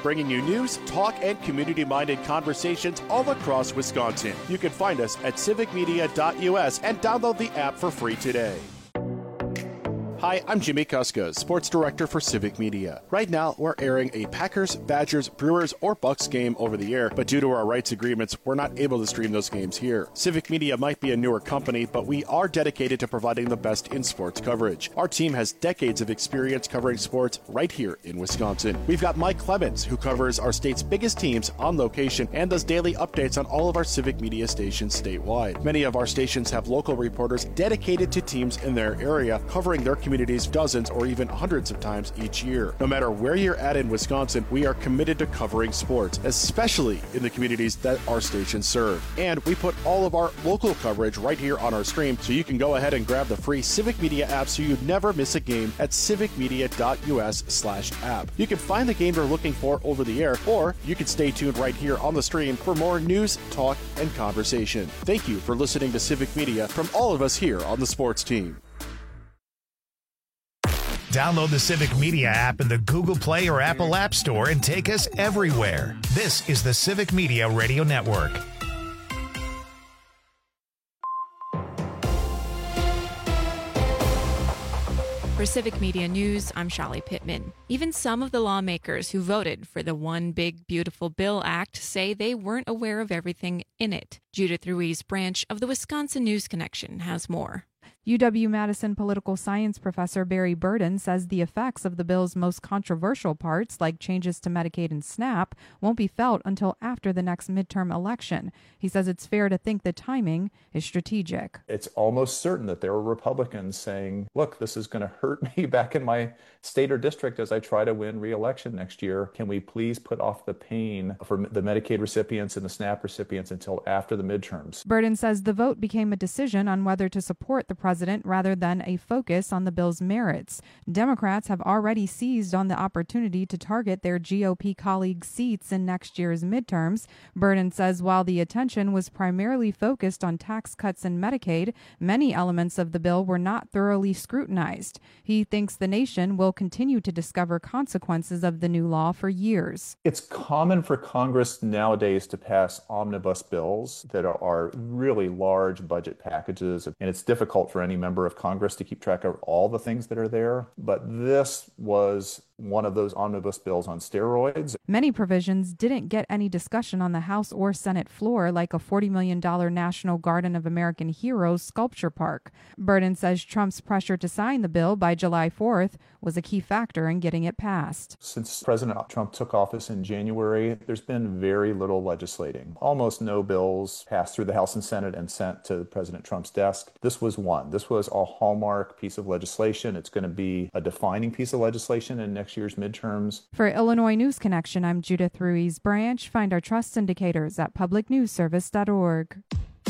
bringing you news, talk, and community-minded conversations all across Wisconsin. You can find us at civicmedia.us and download the app for free today. Hi, I'm Jimmy Kuska, Sports Director for Civic Media. Right now, we're airing a Packers, Badgers, Brewers, or Bucks game over the air, but due to our rights agreements, we're not able to stream those games here. Civic Media might be a newer company, but we are dedicated to providing the best in sports coverage. Our team has decades of experience covering sports right here in Wisconsin. We've got Mike Clemens, who covers our state's biggest teams on location and does daily updates on all of our Civic Media stations statewide. Many of our stations have local reporters dedicated to teams in their area, covering their communities dozens or even hundreds of times each year. No matter where you're at in Wisconsin, we are committed to covering sports, especially in the communities that our stations serve. And we put all of our local coverage right here on our stream, so you can go ahead and grab the free Civic Media app so you never miss a game at civicmedia.us/app. You can find the game you're looking for over the air, or you can stay tuned right here on the stream for more news, talk, and conversation. Thank you for listening to Civic Media from all of us here on the sports team. Download the Civic Media app in the Google Play or Apple App Store and take us everywhere. This is the Civic Media Radio Network. For Civic Media News, I'm Shali Pittman. Even some of the lawmakers who voted for the One Big Beautiful Bill Act say they weren't aware of everything in it. Judith Ruiz Branch of the Wisconsin News Connection has more. UW-Madison political science professor Barry Burden says the effects of the bill's most controversial parts, like changes to Medicaid and SNAP, won't be felt until after the next midterm election. He says it's fair to think the timing is strategic. It's almost certain that there are Republicans saying, look, this is going to hurt me back in my state or district as I try to win re-election next year. Can we please put off the pain for the Medicaid recipients and the SNAP recipients until after the midterms? Burden says the vote became a decision on whether to support the president rather than a focus on the bill's merits. Democrats have already seized on the opportunity to target their GOP colleagues' seats in next year's midterms. Burden says while the attention was primarily focused on tax cuts and Medicaid, many elements of the bill were not thoroughly scrutinized. He thinks the nation will continue to discover consequences of the new law for years. It's common for Congress nowadays to pass omnibus bills that are really large budget packages, and it's difficult for any member of Congress to keep track of all the things that are there. But this was one of those omnibus bills on steroids. Many provisions didn't get any discussion on the House or Senate floor, like a $40 million National Garden of American Heroes sculpture park. Burden says Trump's pressure to sign the bill by July 4th was a key factor in getting it passed. Since President Trump took office in January, there's been very little legislating. Almost no bills passed through the House and Senate and sent to President Trump's desk. This was one. This was a hallmark piece of legislation. It's going to be a defining piece of legislation in next year's midterms. For Illinois News Connection, I'm Judith Ruiz Branch. Find our trust indicators at publicnewsservice.org.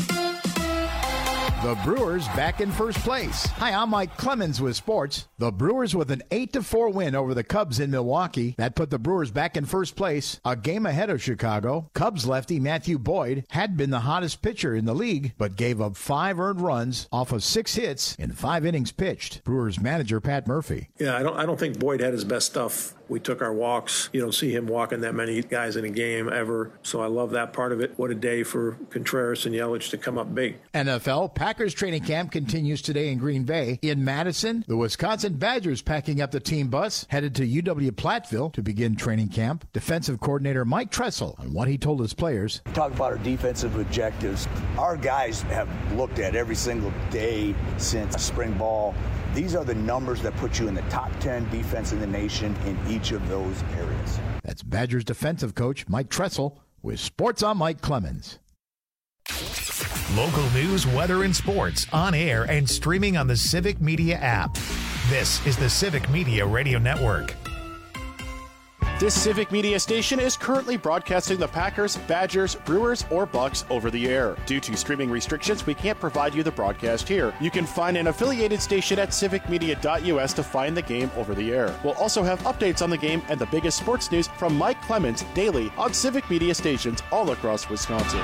The Brewers back in first place. Hi, I'm Mike Clemens with sports. The Brewers with an 8-4 win over the Cubs in Milwaukee. That put the Brewers back in first place, a game ahead of Chicago. Cubs lefty Matthew Boyd had been the hottest pitcher in the league, but gave up 5 earned runs off of 6 hits in 5 innings pitched. Brewers manager Pat Murphy. Yeah, I don't think Boyd had his best stuff. We took our walks. You don't see him walking that many guys in a game ever. So I love that part of it. What a day for Contreras and Yelich to come up big. NFL, Packers training camp continues today in Green Bay. In Madison, the Wisconsin Badgers packing up the team bus, headed to UW-Platteville to begin training camp. Defensive coordinator Mike Tressel on what he told his players. Talk about our defensive objectives. Our guys have looked at every single day since spring ball. These are the numbers that put you in the top 10 defense in the nation in each of those areas. That's Badgers defensive coach Mike Tressel with Sports on Mike Clemens. Local news, weather, and sports on air and streaming on the Civic Media app. This is the Civic Media Radio Network. This Civic Media station is currently broadcasting the Packers, Badgers, Brewers, or Bucks over the air. Due to streaming restrictions, we can't provide you the broadcast here. You can find an affiliated station at civicmedia.us to find the game over the air. We'll also have updates on the game and the biggest sports news from Mike Clemens daily on Civic Media stations all across Wisconsin.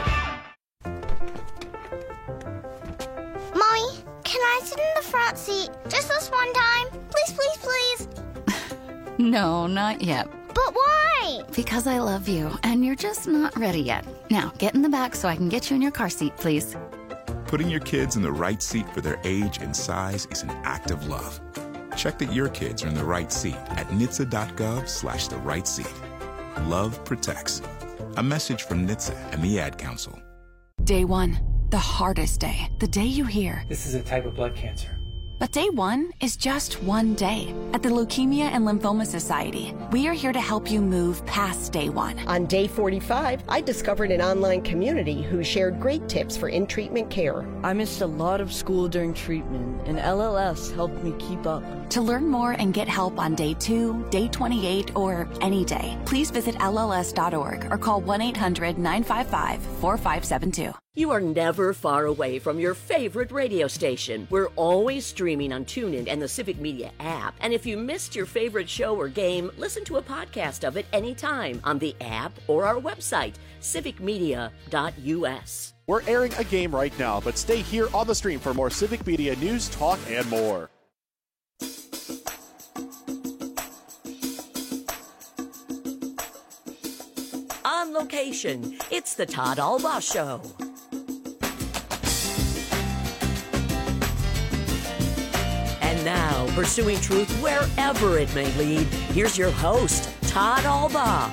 Mommy, can I sit in the front seat just this one time? Please, please, please. No, not yet. But why? Because I love you, and you're just not ready yet. Now, get in the back so I can get you in your car seat, please. Putting your kids in the right seat for their age and size is an act of love. Check that your kids are in the right seat at NHTSA.gov/the right seat. Love protects. A message from NHTSA and the Ad Council. Day 1, the hardest day. The day you hear, "This is a type of blood cancer." But day 1 is just one day. At the Leukemia and Lymphoma Society, we are here to help you move past day 1. On day 45, I discovered an online community who shared great tips for in-treatment care. I missed a lot of school during treatment, and LLS helped me keep up. To learn more and get help on day 2, day 28, or any day, please visit LLS.org or call 1-800-955-4572. You are never far away from your favorite radio station. We're always streaming on TuneIn and the Civic Media app. And if you missed your favorite show or game, listen to a podcast of it anytime on the app or our website, civicmedia.us. We're airing a game right now, but stay here on the stream for more Civic Media news, talk, and more. On location, it's the Todd Albaugh Show. And now, pursuing truth wherever it may lead, here's your host, Todd Albaugh.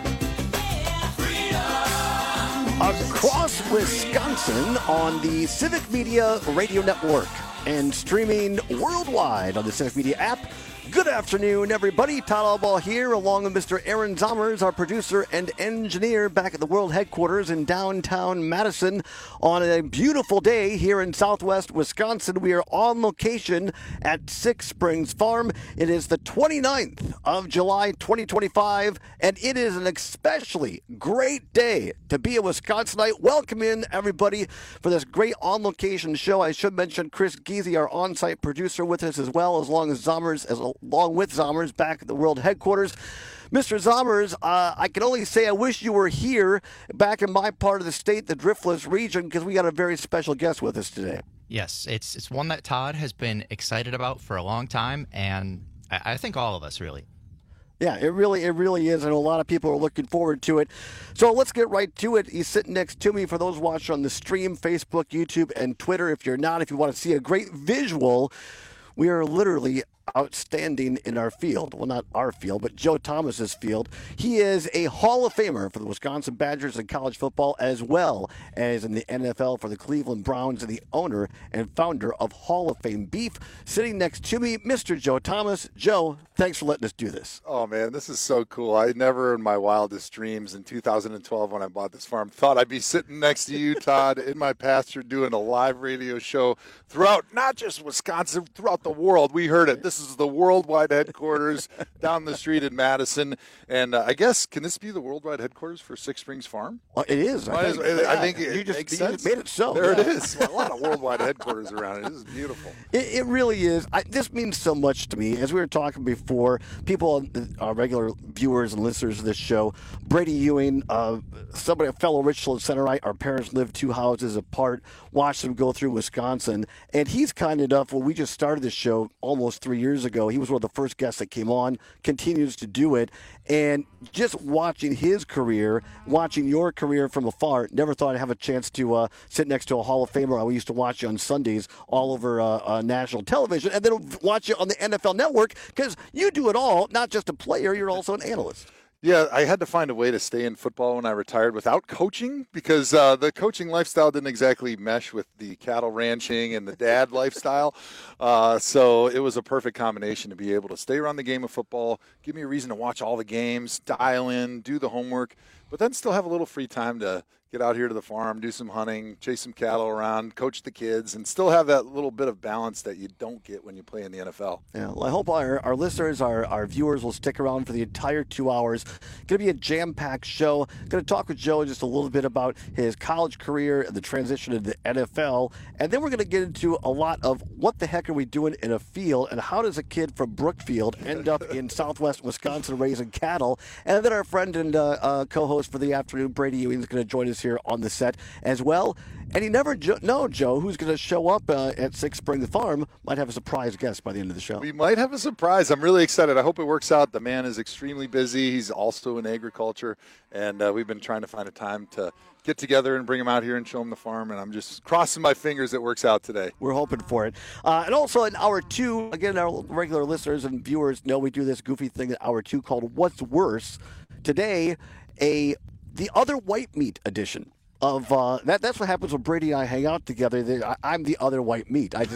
Across Wisconsin on the Civic Media Radio Network and streaming worldwide on the Civic Media app. Good afternoon, everybody. Todd Albaugh here, along with Mr. Aaron Zommers, our producer and engineer, back at the World Headquarters in downtown Madison on a beautiful day here in southwest Wisconsin. We are on location at Six Springs Farm. It is the 29th of July, 2025, and it is an especially great day to be a Wisconsinite. Welcome in, everybody, for this great on-location show. I should mention Chris Giese, our on-site producer, with us as well, along with Zommers back at the World Headquarters. Mr. Zommers, I can only say I wish you were here back in my part of the state, the Driftless region, because we got a very special guest with us today. Yes, it's one that Todd has been excited about for a long time, and I think all of us really. Yeah, it really is, and a lot of people are looking forward to it. So let's get right to it. He's sitting next to me for those watching on the stream, Facebook, YouTube, and Twitter. If you want to see a great visual, we are literally outstanding in our field. Well, not our field, but Joe Thomas's field. He is a Hall of Famer for the Wisconsin Badgers in college football, as well as in the NFL for the Cleveland Browns, and the owner and founder of Hall of Fame Beef. Sitting next to me, Mr. Joe Thomas. Joe, thanks for letting us do this. Oh, man, this is so cool. I never in my wildest dreams in 2012 when I bought this farm thought I'd be sitting next to you, Todd, in my pasture doing a live radio show throughout, not just Wisconsin, throughout the world. We heard it. This is the worldwide headquarters down the street in Madison. And I guess, can this be the worldwide headquarters for Six Springs Farm? Well, it is. I think it makes sense. You made it so. There it is. A lot of worldwide headquarters around it. This is beautiful. It really is. This means so much to me. As we were talking before, people, our regular viewers and listeners of this show, Brady Ewing, a fellow Richland Centerite, our parents lived 2 houses apart, watched them go through Wisconsin. And he's kind enough, when we just started this show almost 3 years ago, he was one of the first guests that came on, continues to do it. And just watching his career, watching your career from afar, never thought I'd have a chance to sit next to a Hall of Famer. I used to watch you on Sundays all over national television, and then watch you on the NFL Network, because you do it all, not just a player, you're also an analyst. Yeah, I had to find a way to stay in football when I retired without coaching, because the coaching lifestyle didn't exactly mesh with the cattle ranching and the dad lifestyle. So it was a perfect combination to be able to stay around the game of football, give me a reason to watch all the games, dial in, do the homework, but then still have a little free time to get out here to the farm, do some hunting, chase some cattle around, coach the kids, and still have that little bit of balance that you don't get when you play in the NFL. Yeah, well, I hope our listeners, our viewers will stick around for the entire 2 hours. Going to be a jam-packed show. Going to talk with Joe just a little bit about his college career and the transition to the NFL. And then we're going to get into a lot of what the heck are we doing in a field, and how does a kid from Brookfield end up in southwest Wisconsin raising cattle. And then our friend and co-host us for the afternoon. Brady Ewing's going to join us here on the set as well. And you never know, Joe, who's going to show up at Six Spring Farm. Might have a surprise guest by the end of the show. We might have a surprise. I'm really excited. I hope it works out. The man is extremely busy. He's also in agriculture, and we've been trying to find a time to get together and bring him out here and show him the farm, and I'm just crossing my fingers it works out today. We're hoping for it. And also in Hour 2, again, our regular listeners and viewers know we do this goofy thing in Hour 2 called What's Worse? Today, the other white meat edition. Of that's what happens when Brady and I hang out together. I'm the other white meat. But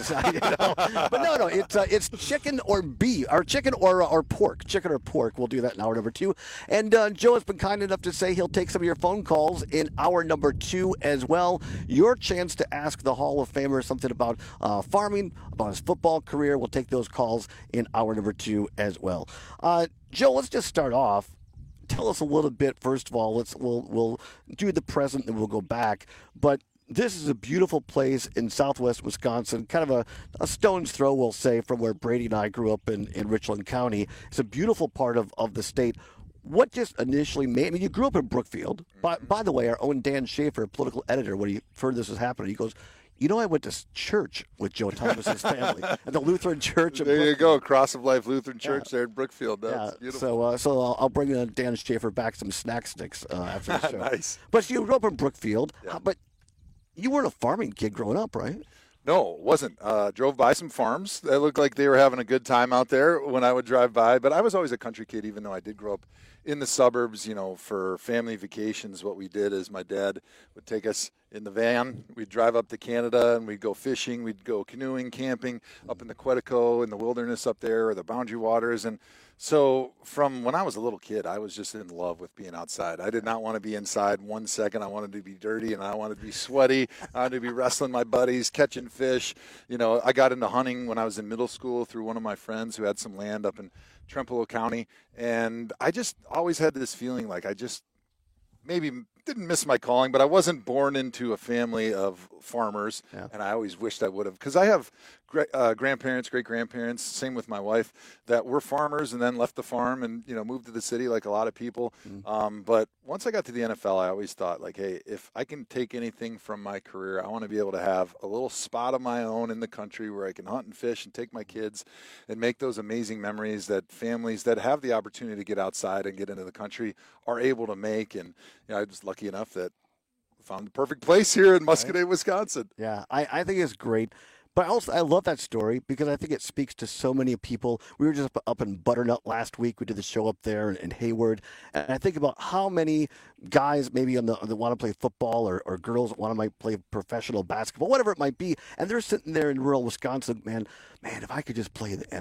no, it's chicken or beef, or chicken or pork. Chicken or pork. We'll do that in hour number 2. And Joe has been kind enough to say he'll take some of your phone calls in hour number 2 as well. Your chance to ask the Hall of Famer something about farming, about his football career. We'll take those calls in hour number 2 as well. Joe, let's just start off. Tell us a little bit. First of all, we'll do the present and we'll go back. But this is a beautiful place in southwest Wisconsin, kind of a stone's throw, we'll say, from where Brady and I grew up in Richland County. It's a beautiful part of the state. What just initially made, I mean, you grew up in Brookfield. By the way, our own Dan Schaefer, political editor, when he heard this was happening, he goes, I went to church with Joe Thomas's family at the Lutheran Church. There you go, Cross of Life Lutheran Church there in Brookfield. That's beautiful. So I'll bring Dan Schaefer back some snack sticks after the show. Nice. But you grew up in Brookfield, but you weren't a farming kid growing up, right? No, it wasn't. Drove by some farms. They looked like they were having a good time out there when I would drive by. But I was always a country kid, even though I did grow up in the suburbs. For family vacations, what we did is my dad would take us in the van. We'd drive up to Canada, and we'd go fishing. We'd go canoeing, camping up in the Quetico, in the wilderness up there, or the Boundary Waters. And so from when I was a little kid, I was just in love with being outside. I did not want to be inside 1 second. I wanted to be dirty, and I wanted to be sweaty. I wanted to be wrestling my buddies, catching fish. I got into hunting when I was in middle school through one of my friends who had some land up in Trempealeau County. And I just always had this feeling like I just maybe didn't miss my calling, but I wasn't born into a family of farmers, and I always wished I would have, because I have grandparents, great-grandparents, same with my wife, that were farmers and then left the farm and, moved to the city like a lot of people. But once I got to the NFL, I always thought, like, hey, if I can take anything from my career, I want to be able to have a little spot of my own in the country where I can hunt and fish and take my kids and make those amazing memories that families that have the opportunity to get outside and get into the country are able to make. And I was lucky enough that I found the perfect place here in Muscoda, Wisconsin. Yeah, I think it's great. But I love that story because I think it speaks to so many people. We were just up in Butternut last week. We did the show up there in Hayward. And I think about how many guys maybe that want to play football or girls that might play professional basketball, whatever it might be. And they're sitting there in rural Wisconsin, man, if I could just play in the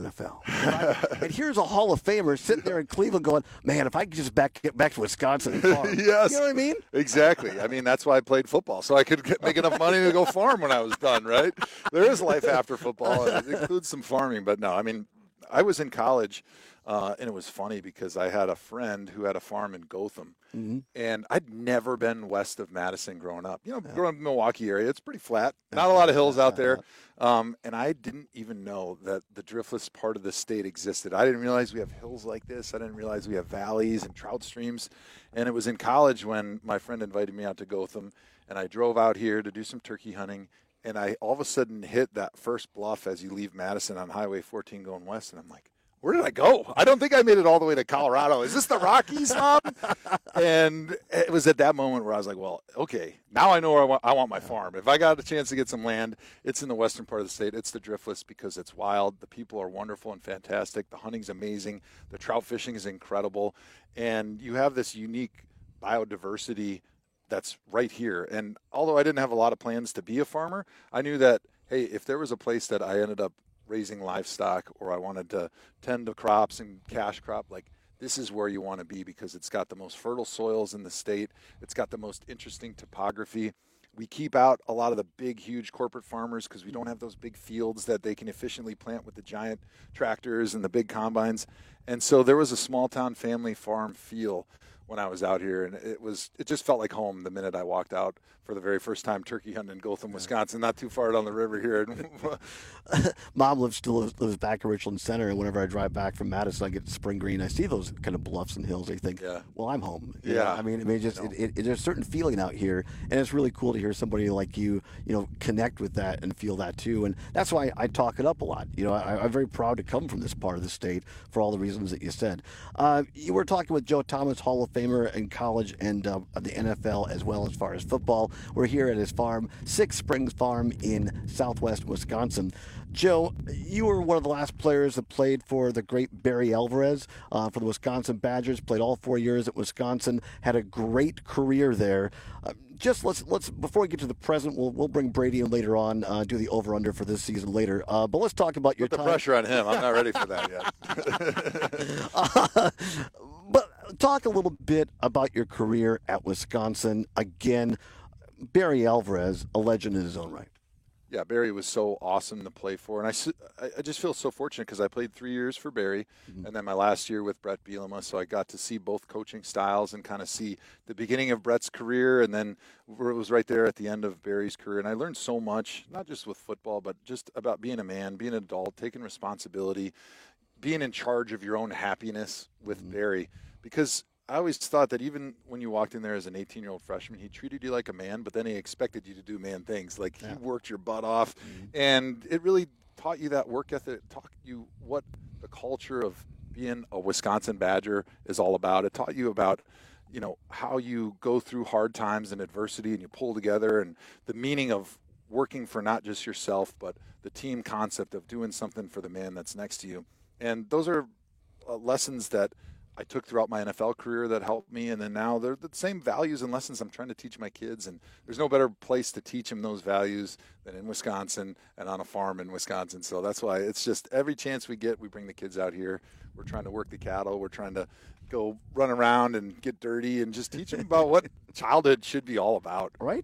NFL. And here's a Hall of Famer sitting there in Cleveland going, man, if I could just get back to Wisconsin and farm. Yes. You know what I mean? Exactly. I mean, that's why I played football, so I could make enough money to go farm when I was done, right? There is life after football. It includes some farming, but no, I mean, I was in college, and it was funny because I had a friend who had a farm in Gotham, and I'd never been west of Madison growing up. Growing up in the Milwaukee area, it's pretty flat, not a lot of hills out there, and I didn't even know that the driftless part of the state existed. I didn't realize we have hills like this. I didn't realize we have valleys and trout streams, and it was in college when my friend invited me out to Gotham, and I drove out here to do some turkey hunting. And I all of a sudden hit that first bluff as you leave Madison on Highway 14 going west. And I'm like, where did I go? I don't think I made it all the way to Colorado. Is this the Rockies, Mom? And it was at that moment where I was like, well, okay, now I know where I want my farm. If I got a chance to get some land, it's in the western part of the state. It's the driftless because it's wild. The people are wonderful and fantastic. The hunting's amazing. The trout fishing is incredible. And you have this unique biodiversity that's right here. And although I didn't have a lot of plans to be a farmer, I knew that, hey, if there was a place that I ended up raising livestock or I wanted to tend to crops and cash crop, like this is where you want to be because it's got the most fertile soils in the state. It's got the most interesting topography. We keep out a lot of the big, huge corporate farmers because we don't have those big fields that they can efficiently plant with the giant tractors and the big combines. And so there was a small town family farm feel when I was out here, and it just felt like home the minute I walked out for the very first time turkey hunting in Gotham, Wisconsin, not too far down the river here. Mom still lives back in Richland Center, and whenever I drive back from Madison, I get to Spring Green. I see those kind of bluffs and hills. I think, well, I'm home. You know? I mean, there's a certain feeling out here, and it's really cool to hear somebody like you connect with that and feel that too. And that's why I talk it up a lot. I'm very proud to come from this part of the state for all the reasons that you said. You were talking with Joe Thomas, Hall of Famer in college and the NFL as well as far as football. We're here at his farm, Six Springs Farm in southwest Wisconsin. Joe, you were one of the last players that played for the great Barry Alvarez for the Wisconsin Badgers, played all 4 years at Wisconsin, had a great career there. Just let's before we get to the present, we'll bring Brady in later on, do the over-under for this season later. But let's talk about your time. Put the pressure on him. I'm not ready for that yet. But talk a little bit about your career at Wisconsin. Again, Barry Alvarez, a legend in his own right. Yeah, Barry was so awesome to play for, and I just feel so fortunate because I played 3 years for Barry, and then my last year with Brett Bielema, so I got to see both coaching styles and kind of see the beginning of Brett's career, and then it was right there at the end of Barry's career, and I learned so much, not just with football, but just about being a man, being an adult, taking responsibility, being in charge of your own happiness with Barry, because I always thought that even when you walked in there as an 18-year-old freshman, he treated you like a man, but then he expected you to do man things. Like, he worked your butt off, and it really taught you that work ethic, taught you what the culture of being a Wisconsin Badger is all about. It taught you about, how you go through hard times and adversity and you pull together, and the meaning of working for not just yourself, but the team concept of doing something for the man that's next to you. And those are lessons that I took throughout my NFL career that helped me, and then now they're the same values and lessons I'm trying to teach my kids, and there's no better place to teach them those values than in Wisconsin and on a farm in Wisconsin. So that's why it's just every chance we get, we bring the kids out here. We're trying to work the cattle. We're trying to go run around and get dirty and just teach them about what childhood should be all about. Right.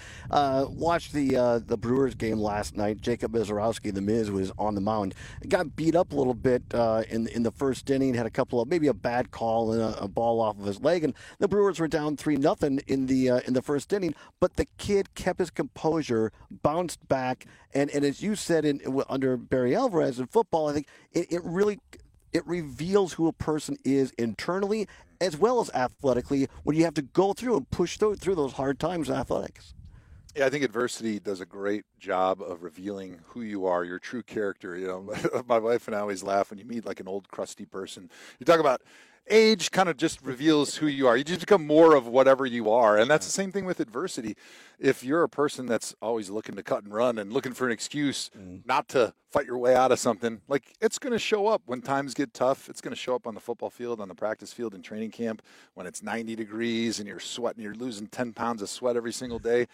I watched the Brewers game last night. Jacob Mizorowski, the Miz, was on the mound. Got beat up a little bit in the first inning. Had a couple of maybe a bad call and a ball off of his leg, and the Brewers were down 3-0 in the first inning. But the kid kept his composure, bounced back, and as you said under Barry Alvarez in football, I think it really. It reveals who a person is internally as well as athletically when you have to go through and push through those hard times in athletics. Yeah, I think adversity does a great job of revealing who you are, your true character. My wife and I always laugh when you meet like an old crusty person. You talk about age kind of just reveals who you are. You just become more of whatever you are. And that's the same thing with adversity. If you're a person that's always looking to cut and run and looking for an excuse not to fight your way out of something, like, it's going to show up when times get tough. It's going to show up on the football field, on the practice field, in training camp when it's 90 degrees and you're sweating, you're losing 10 pounds of sweat every single day.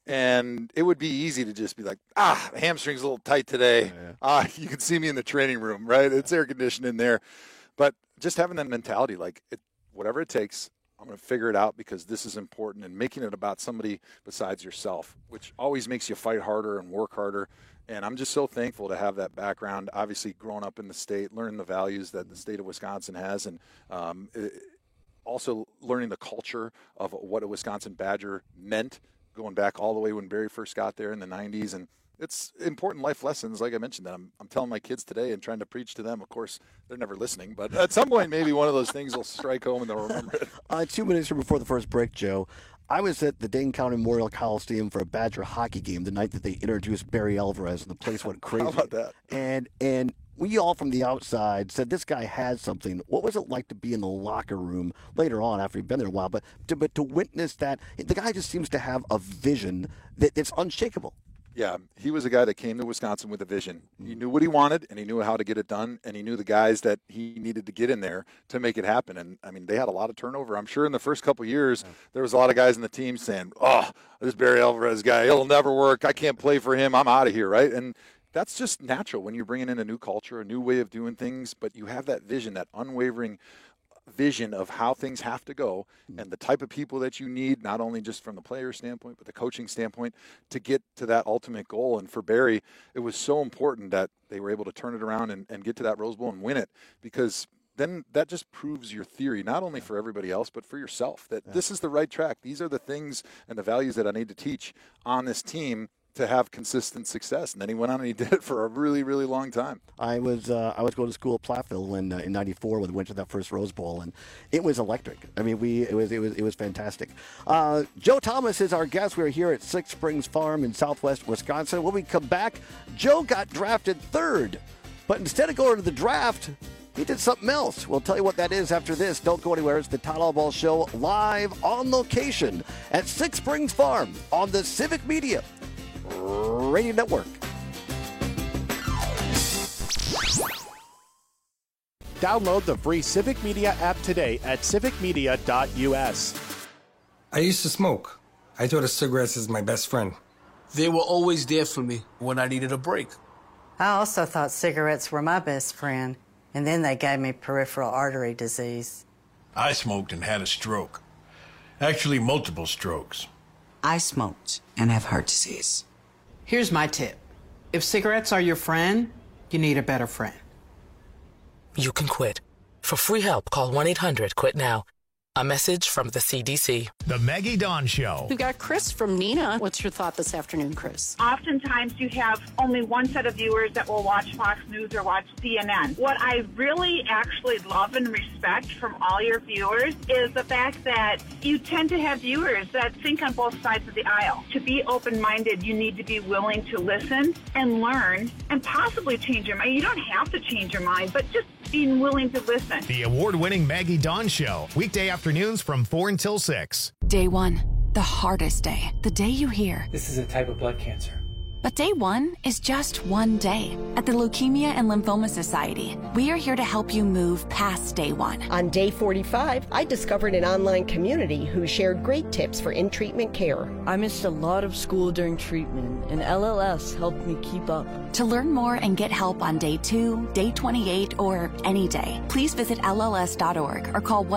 And it would be easy to just be like, the hamstring's a little tight today. You can see me in the training room, right? It's air conditioned in there. But just having that mentality, like, whatever it takes, I'm going to figure it out because this is important, and making it about somebody besides yourself, which always makes you fight harder and work harder. And I'm just so thankful to have that background, obviously growing up in the state, learning the values that the state of Wisconsin has, and also learning the culture of what a Wisconsin Badger meant, going back all the way when Barry first got there in the 90s. And it's important life lessons, like I mentioned, that I'm telling my kids today and trying to preach to them. Of course, they're never listening, but at some point, maybe one of those things will strike home and they'll remember it. 2 minutes before the first break, Joe, I was at the Dane County Memorial Coliseum for a Badger hockey game the night that they introduced Barry Alvarez, and the place went crazy. How about that? And we all from the outside said this guy had something. What was it like to be in the locker room later on after he'd been there a while, but to witness that? The guy just seems to have a vision that's unshakable. Yeah, he was a guy that came to Wisconsin with a vision. He knew what he wanted, and he knew how to get it done, and he knew the guys that he needed to get in there to make it happen. And, I mean, they had a lot of turnover. I'm sure in the first couple of years, there was a lot of guys in the team saying, this Barry Alvarez guy, he'll never work. I can't play for him. I'm out of here, right? And that's just natural when you're bringing in a new culture, a new way of doing things, but you have that vision, that unwavering vision of how things have to go and the type of people that you need, not only just from the player standpoint, but the coaching standpoint, to get to that ultimate goal. And for Barry, it was so important that they were able to turn it around and get to that Rose Bowl and win it, because then that just proves your theory, not only for everybody else, but for yourself, that this is the right track. These are the things and the values that I need to teach on this team to have consistent success. And then he went on and he did it for a really, really long time. I was going to school at Platteville when in '94 when we went to that first Rose Bowl, and it was electric. I mean, it was fantastic. Joe Thomas is our guest. We're here at Six Springs Farm in Southwest Wisconsin. When we come back, Joe got drafted 3rd, but instead of going to the draft, he did something else. We'll tell you what that is after this. Don't go anywhere. It's the Todd Albaugh Show live on location at Six Springs Farm on the Civic Media Radio Network. Download the free Civic Media app today at civicmedia.us. I used to smoke. I thought of cigarettes as my best friend. They were always there for me when I needed a break. I also thought cigarettes were my best friend, and then they gave me peripheral artery disease. I smoked and had a stroke. Actually, multiple strokes. I smoked and have heart disease. Here's my tip. If cigarettes are your friend, you need a better friend. You can quit. For free help, call 1-800-QUIT-NOW. A message from the CDC. The Maggie Dawn Show. We've got Chris from Nina. What's your thought this afternoon, Chris? Oftentimes you have only one set of viewers that will watch Fox News or watch CNN. What I really actually love and respect from all your viewers is the fact that you tend to have viewers that think on both sides of the aisle. To be open-minded, you need to be willing to listen and learn and possibly change your mind. You don't have to change your mind, but just being willing to listen. The award-winning Maggie Dawn Show. Weekday afternoons from 4 until 6. Day 1, the hardest day. The day you hear, this is a type of blood cancer. But day 1 is just one day. At the Leukemia and Lymphoma Society, we are here to help you move past day 1. On day 45, I discovered an online community who shared great tips for in-treatment care. I missed a lot of school during treatment, and LLS helped me keep up. To learn more and get help on day 2, day 28, or any day, please visit LLS.org or call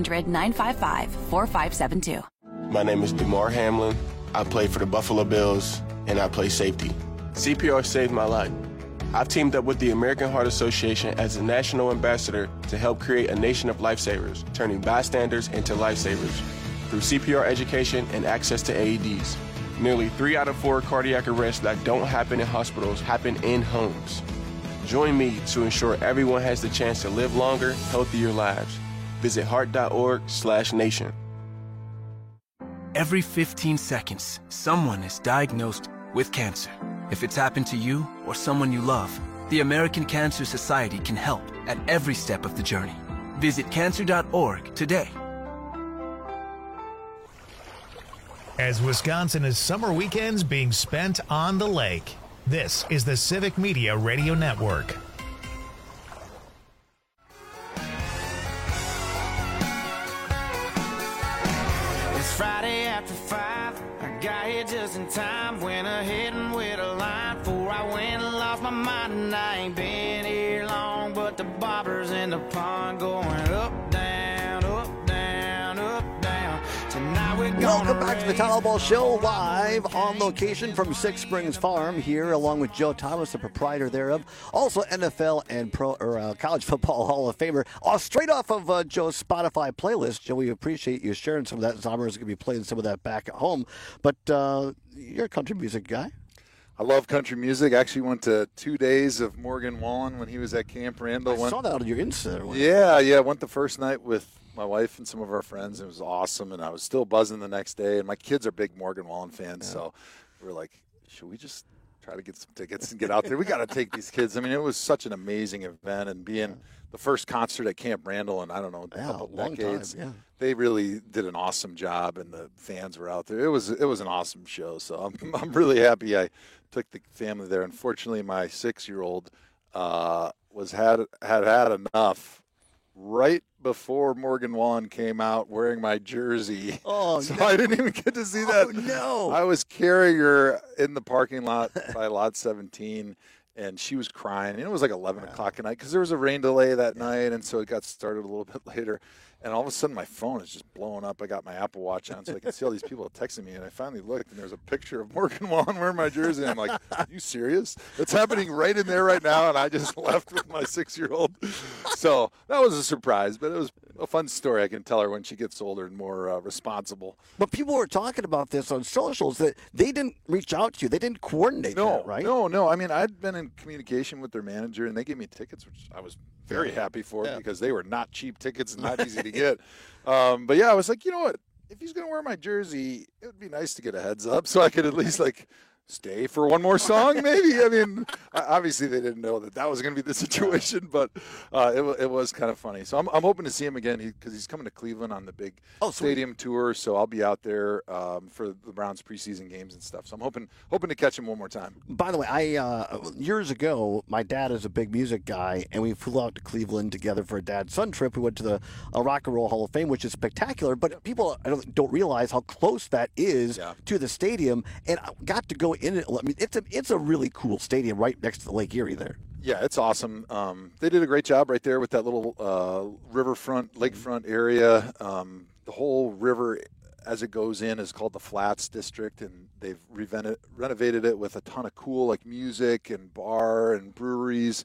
1-800-955-4572. My name is DeMar Hamlin. I play for the Buffalo Bills, and I play safety. CPR saved my life. I've teamed up with the American Heart Association as a national ambassador to help create a nation of lifesavers, turning bystanders into lifesavers through CPR education and access to AEDs. Nearly 3 out of 4 cardiac arrests that don't happen in hospitals happen in homes. Join me to ensure everyone has the chance to live longer, healthier lives. Visit heart.org/nation. Every 15 seconds, someone is diagnosed with cancer. If it's happened to you or someone you love, the American Cancer Society can help at every step of the journey. Visit cancer.org today. As Wisconsin is summer weekends being spent on the lake, this is the Civic Media Radio Network. Friday after 5, I got here just in time. Went ahead and with a line before I went and lost my mind. And I ain't been here long, but the bobbers in the pond going up, down, up, down, up, down. Tonight we're gonna Welcome back to the Todd Albaugh Show, live on location from Six Springs Farm here, along with Joe Thomas, the proprietor thereof. Also NFL and college football Hall of Famer. Straight off of Joe's Spotify playlist. Joe, we appreciate you sharing some of that. Zombers going to be playing some of that back at home. But you're a country music guy. I love country music. I actually went to 2 days of Morgan Wallen when he was at Camp Randall. I saw that on your Insta. Yeah. Went the first night with my wife and some of our friends. It was awesome, and I was still buzzing the next day. And my kids are big Morgan Wallen fans, so we were like, should we just try to get some tickets and get out there? We got to take these kids. I mean, it was such an amazing event, and being the first concert at Camp Randall in, I don't know, a couple decades. They really did an awesome job, and the fans were out there. It was an awesome show, so I'm really happy I took the family there. Unfortunately, my 6-year-old had enough right before Morgan Wallen came out wearing my jersey. Oh, so no. I didn't even get to see that. Oh, no. I was carrying her in the parking lot by lot 17, and she was crying. And it was like 11 o'clock at night because there was a rain delay that night, and so it got started a little bit later. And all of a sudden, my phone is just blowing up. I got my Apple Watch on, so I can see all these people texting me. And I finally looked, and there's a picture of Morgan Wallen wearing my jersey. And I'm like, are you serious? It's happening right in there right now, and I just left with my 6-year-old. So that was a surprise, but it was a fun story I can tell her when she gets older and more responsible. But people were talking about this on socials, that they didn't reach out to you. They didn't coordinate that, right? No. I mean, I'd been in communication with their manager, and they gave me tickets, which I was very happy for because they were not cheap tickets and not easy to get. But yeah, I was like, you know what? If he's going to wear my jersey, it would be nice to get a heads up so I could at least stay for one more song, maybe. I mean, obviously they didn't know that was going to be the situation, but it was kind of funny. So I'm hoping to see him again because he's coming to Cleveland on the big stadium tour. So I'll be out there for the Browns preseason games and stuff. So I'm hoping to catch him one more time. By the way, I years ago, my dad is a big music guy, and we flew out to Cleveland together for a dad-son trip. We went to the Rock and Roll Hall of Fame, which is spectacular, but people don't realize how close that is to the stadium, and I got to go in it. I mean, it's a really cool stadium right next to the Lake Erie there. Yeah, it's awesome. They did a great job right there with that little riverfront, lakefront area. The whole river as it goes in is called the Flats District, and they've renovated it with a ton of cool music and bar and breweries.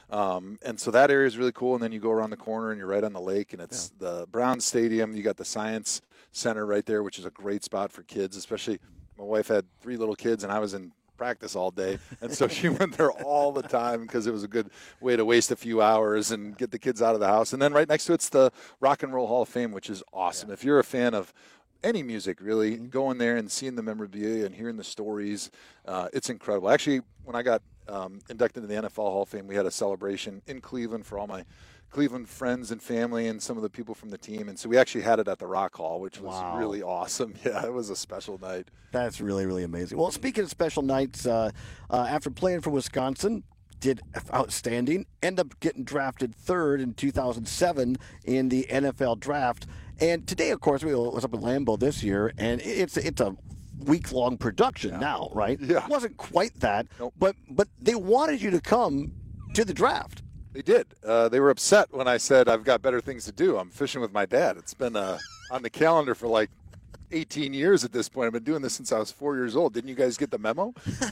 And so that area is really cool. And then you go around the corner and you're right on the lake, and it's the Browns Stadium. You got the Science Center right there, which is a great spot for kids, especially my wife had 3 little kids, and I was in practice all day, and so she went there all the time because it was a good way to waste a few hours and get the kids out of the house. And then right next to it's the Rock and Roll Hall of Fame, which is awesome. If you're a fan of any music, really, going there and seeing the memorabilia and hearing the stories, it's incredible. Actually, when I got inducted into the NFL Hall of Fame, we had a celebration in Cleveland for all my Cleveland friends and family and some of the people from the team. And so we actually had it at the Rock Hall, which was really awesome. Yeah, it was a special night. That's really, really amazing. Well, speaking of special nights, after playing for Wisconsin, did outstanding, end up getting drafted 3rd in 2007 in the NFL draft. And today, of course, we was up in Lambeau this year, and it's a week-long production now, right? Yeah. It wasn't quite that, but they wanted you to come to the draft. They did. They were upset when I said I've got better things to do. I'm fishing with my dad. It's been on the calendar for 18 years at this point. I've been doing this since I was 4 years old. Didn't you guys get the memo?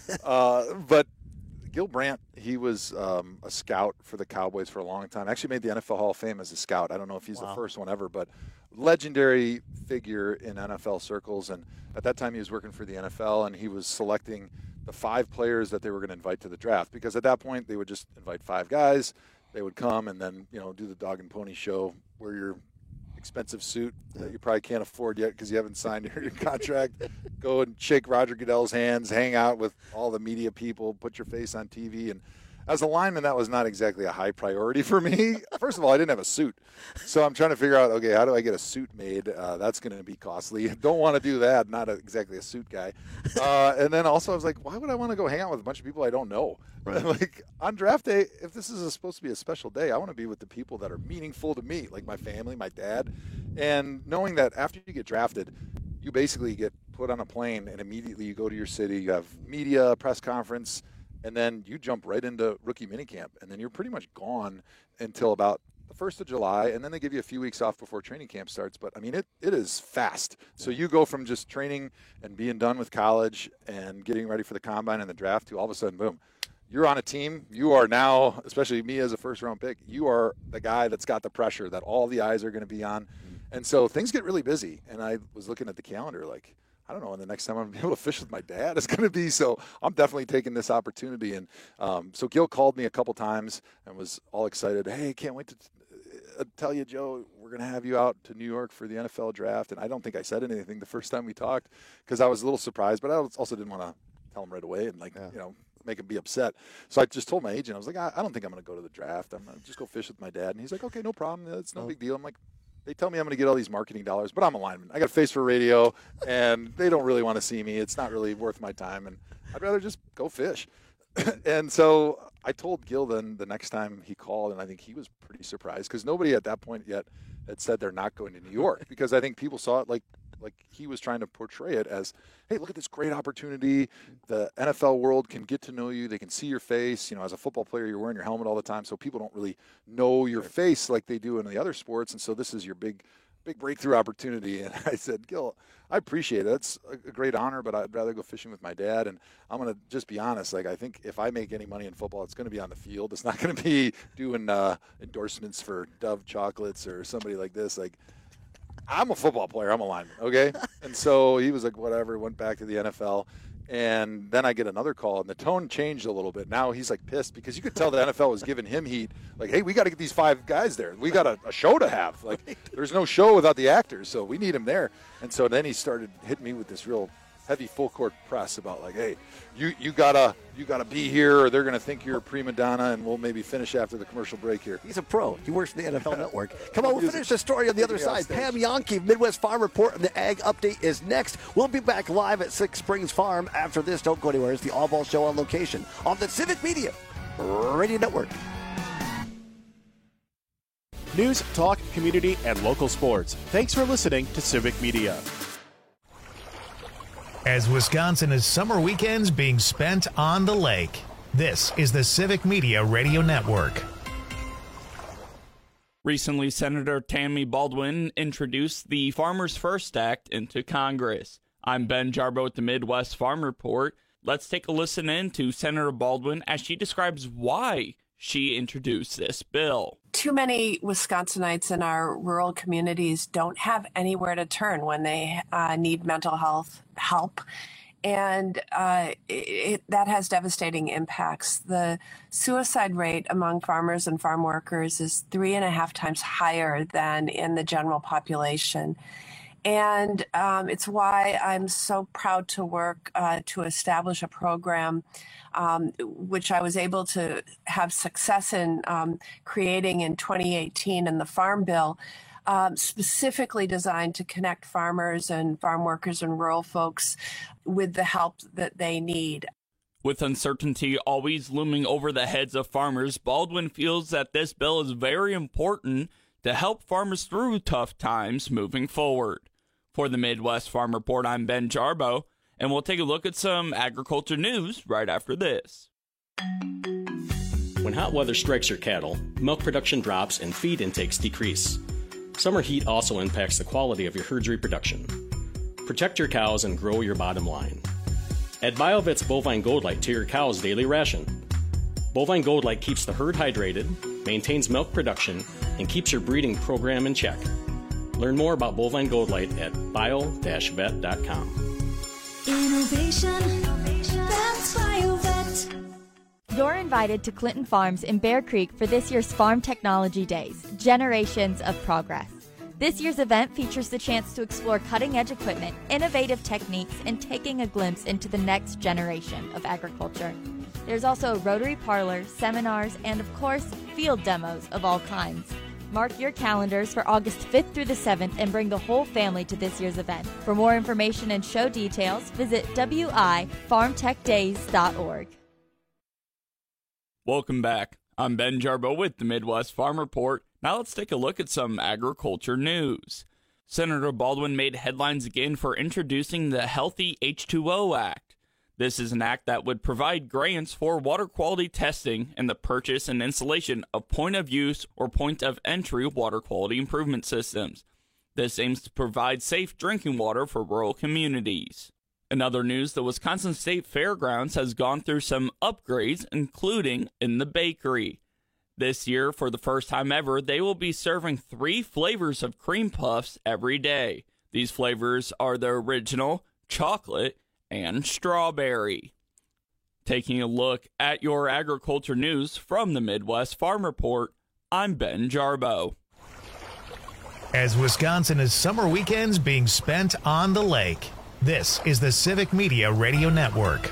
But Gil Brandt, he was a scout for the Cowboys for a long time. Actually made the NFL Hall of Fame as a scout. I don't know if he's the first one ever, but legendary figure in NFL circles. And at that time he was working for the NFL, and he was selecting the 5 players that they were going to invite to the draft, because at that point they would just invite 5 guys. They would come and then, do the dog and pony show, wear your expensive suit that you probably can't afford yet because you haven't signed your contract. Go and shake Roger Goodell's hands, hang out with all the media people, put your face on TV. And as a lineman, that was not exactly a high priority for me. First of all, I didn't have a suit. So I'm trying to figure out, okay, how do I get a suit made? That's going to be costly. Don't want to do that. Not exactly a suit guy. And then also I was like, why would I want to go hang out with a bunch of people I don't know? Right. On draft day, if this is supposed to be a special day, I want to be with the people that are meaningful to me, like my family, my dad. And knowing that after you get drafted, you basically get put on a plane and immediately you go to your city, you have media, press conference, and then you jump right into rookie minicamp, and then you're pretty much gone until about the 1st of July, and then they give you a few weeks off before training camp starts. But, I mean, it is fast. So you go from just training and being done with college and getting ready for the combine and the draft to all of a sudden, boom, you're on a team. You are now, especially me as a first-round pick, you are the guy that's got the pressure that all the eyes are going to be on. And so things get really busy. And I was looking at the calendar like, I don't know when the next time I'm going to be able to fish with my dad is going to be. So I'm definitely taking this opportunity. And so Gil called me a couple times and was all excited. Hey, can't wait to tell you, Joe, we're going to have you out to New York for the NFL draft. And I don't think I said anything the first time we talked because I was a little surprised, but I also didn't want to tell him right away and make him be upset. So I just told my agent, I was like, I don't think I'm going to go to the draft. I'm going to just go fish with my dad. And he's like, okay, no problem. It's no big deal. I'm like, they tell me I'm going to get all these marketing dollars, but I'm a lineman. I got a face for radio, and they don't really want to see me. It's not really worth my time, and I'd rather just go fish. And so I told Gil then the next time he called, and I think he was pretty surprised because nobody at that point yet had said they're not going to New York because I think people saw it like he was trying to portray it as, hey, look at this great opportunity. The NFL world can get to know you. They can see your face. As a football player, you're wearing your helmet all the time, so people don't really know your face like they do in the other sports. And so this is your big big breakthrough opportunity. And I said, Gil, I appreciate it. That's a great honor, but I'd rather go fishing with my dad. And I'm going to just be honest. Like, I think if I make any money in football, it's going to be on the field. It's not going to be doing endorsements for Dove chocolates or somebody like this. Like, I'm a football player. I'm a lineman, okay? And so he was like, whatever, went back to the NFL. And then I get another call, and the tone changed a little bit. Now he's like pissed because you could tell the NFL was giving him heat. Like, hey, we got to get these 5 guys there. We got a show to have. Like, there's no show without the actors, so we need him there. And so then he started hitting me with this real heavy full court press about like, hey, you gotta be here, or they're gonna think you're a prima donna, and we'll maybe finish after the commercial break here. He's a pro. He works for the NFL Network. Come on, we'll finish the story on the other side. Pam Jahnke of Midwest Farm Report and the Ag Update is next. We'll be back live at Six Springs Farm after this. Don't go anywhere. It's the All Ball Show on location on the Civic Media Radio Network. News, talk, community, and local sports. Thanks for listening to Civic Media. As Wisconsin is summer weekends being spent on the lake, this is the Civic Media Radio Network. Recently, Senator Tammy Baldwin introduced the Farmers First Act into Congress. I'm Ben Jarbo with the Midwest Farm Report. Let's take a listen in to Senator Baldwin as she describes why she introduced this bill. Too many Wisconsinites in our rural communities don't have anywhere to turn when they need mental health help. And that has devastating impacts. The suicide rate among farmers and farm workers is 3.5 times higher than in the general population. And it's why I'm so proud to work to establish a program which I was able to have success in creating in 2018 in the Farm Bill, specifically designed to connect farmers and farm workers and rural folks with the help that they need. With uncertainty always looming over the heads of farmers, Baldwin feels that this bill is very important to help farmers through tough times moving forward. For the Midwest Farm Report, I'm Ben Jarbo, and we'll take a look at some agriculture news right after this. When hot weather strikes your cattle, milk production drops and feed intakes decrease. Summer heat also impacts the quality of your herd's reproduction. Protect your cows and grow your bottom line. Add BioVet's Bovine Gold Light to your cow's daily ration. Bovine Gold Light keeps the herd hydrated, maintains milk production, and keeps your breeding program in check. Learn more about Bovine Gold Light at bio-vet.com. Innovation, that's BioVet. You're invited to Clinton Farms in Bear Creek for this year's Farm Technology Days, Generations of Progress. This year's event features the chance to explore cutting-edge equipment, innovative techniques, and taking a glimpse into the next generation of agriculture. There's also a Rotary Parlor, seminars, and of course, field demos of all kinds. Mark your calendars for August 5th through the 7th and bring the whole family to this year's event. For more information and show details, visit wifarmtechdays.org. Welcome back. I'm Ben Jarbo with the Midwest Farm Report. Now let's take a look at some agriculture news. Senator Baldwin made headlines again for introducing the Healthy H2O Act. This is an act that would provide grants for water quality testing and the purchase and installation of point-of-use or point-of-entry water quality improvement systems. This aims to provide safe drinking water for rural communities. In other news, the Wisconsin State Fairgrounds has gone through some upgrades, including in the bakery. This year, for the first time ever, they will be serving 3 flavors of cream puffs every day. These flavors are the original, chocolate, and strawberry. Taking a look at your agriculture news from the Midwest Farm Report, I'm Ben Jarbo. As Wisconsin is summer weekends being spent on the lake, this is the Civic Media Radio Network.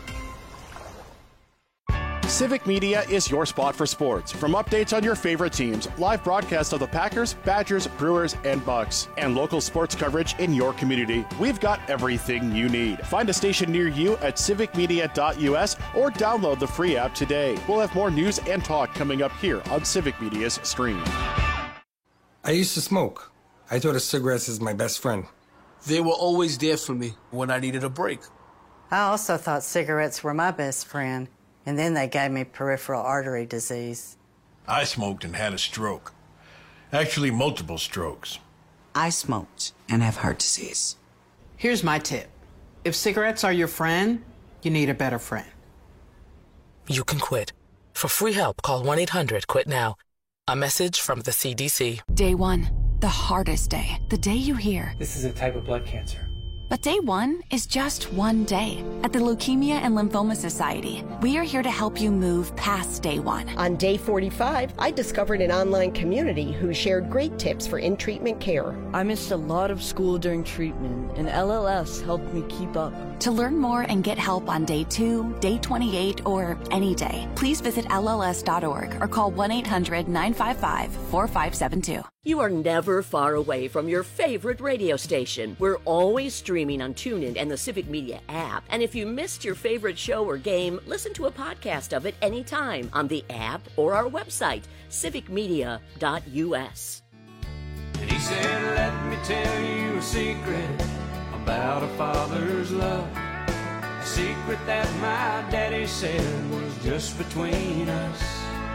Civic Media is your spot for sports. From updates on your favorite teams, live broadcasts of the Packers, Badgers, Brewers, and Bucks, and local sports coverage in your community, we've got everything you need. Find a station near you at civicmedia.us or download the free app today. We'll have more news and talk coming up here on Civic Media's stream. I used to smoke. I thought of cigarettes as my best friend. They were always there for me when I needed a break. I also thought cigarettes were my best friend, and then they gave me peripheral artery disease. I smoked and had a stroke. Actually, multiple strokes. I smoked and have heart disease. Here's my tip. If cigarettes are your friend, you need a better friend. You can quit. For free help, call 1-800-QUIT-NOW. A message from the CDC. Day one, the hardest day. The day you hear, this is a type of blood cancer. But day one is just one day. At the Leukemia and Lymphoma Society, we are here to help you move past day one. On day 45, I discovered an online community who shared great tips for in-treatment care. I missed a lot of school during treatment, and LLS helped me keep up. To learn more and get help on day 2, day 28, or any day, please visit LLS.org or call 1-800-955-4572. You are never far away from your favorite radio station. We're always streaming on TuneIn and the Civic Media app. And if you missed your favorite show or game, listen to a podcast of it anytime on the app or our website, civicmedia.us. And he said, let me tell you a secret about a father's love. A secret that my daddy said was just between us.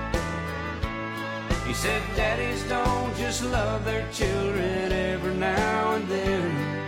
He said, daddies don't just love their children every now and then.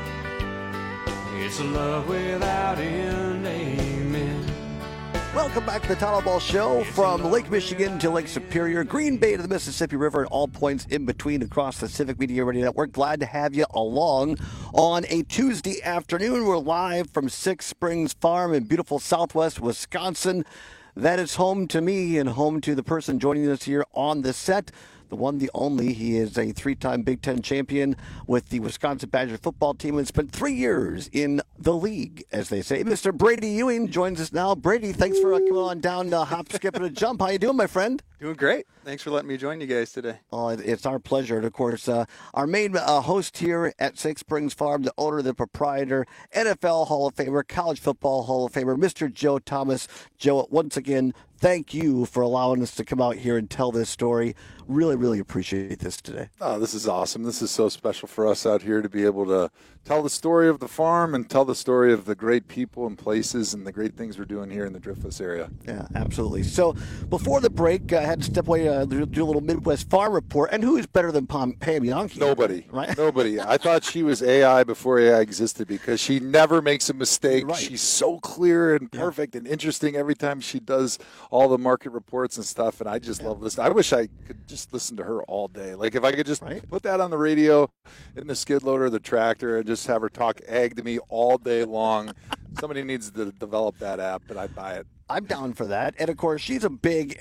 It's a love without end, amen. Welcome back to the Total Ball Show from Lake Michigan to Lake Superior, Green Bay to the Mississippi River, and all points in between across the Civic Media Radio Network. Glad to have you along on a Tuesday afternoon. We're live from Six Springs Farm in beautiful southwest Wisconsin. That is home to me and home to the person joining us here on the set. The one, the only. He is a 3-time Big Ten champion with the Wisconsin Badger football team and spent 3 years in the league, as they say. Mr. Brady Ewing joins us now. Brady, thanks for coming on down, hop, skip, and a jump. How you doing, my friend? Doing great. Thanks for letting me join you guys today. Oh, it's our pleasure. And, of course, our main host here at Six Springs Farm, the owner, the proprietor, NFL Hall of Famer, College Football Hall of Famer, Mr. Joe Thomas. Joe, once again, thank you for allowing us to come out here and tell this story. Really, really appreciate this today. Oh, this is awesome. This is so special for us out here to be able to tell the story of the farm and tell the story of the great people and places and the great things we're doing here in the Driftless area. Yeah, absolutely. So before the break, I had to step away to do a little Midwest Farm Report. And who is better than Pam Jahnke? Nobody. Right? Nobody. I thought she was AI before AI existed because she never makes a mistake. Right. She's so clear and perfect and interesting every time she does all the market reports and stuff. And I just love listening. I wish I could just listen to her all day. Like if I could just put that on the radio in the skid loader, the tractor, and just have her talk ag to me all day long. Somebody needs to develop that app, but I'd buy it. I'm down for that. And, of course, she's a big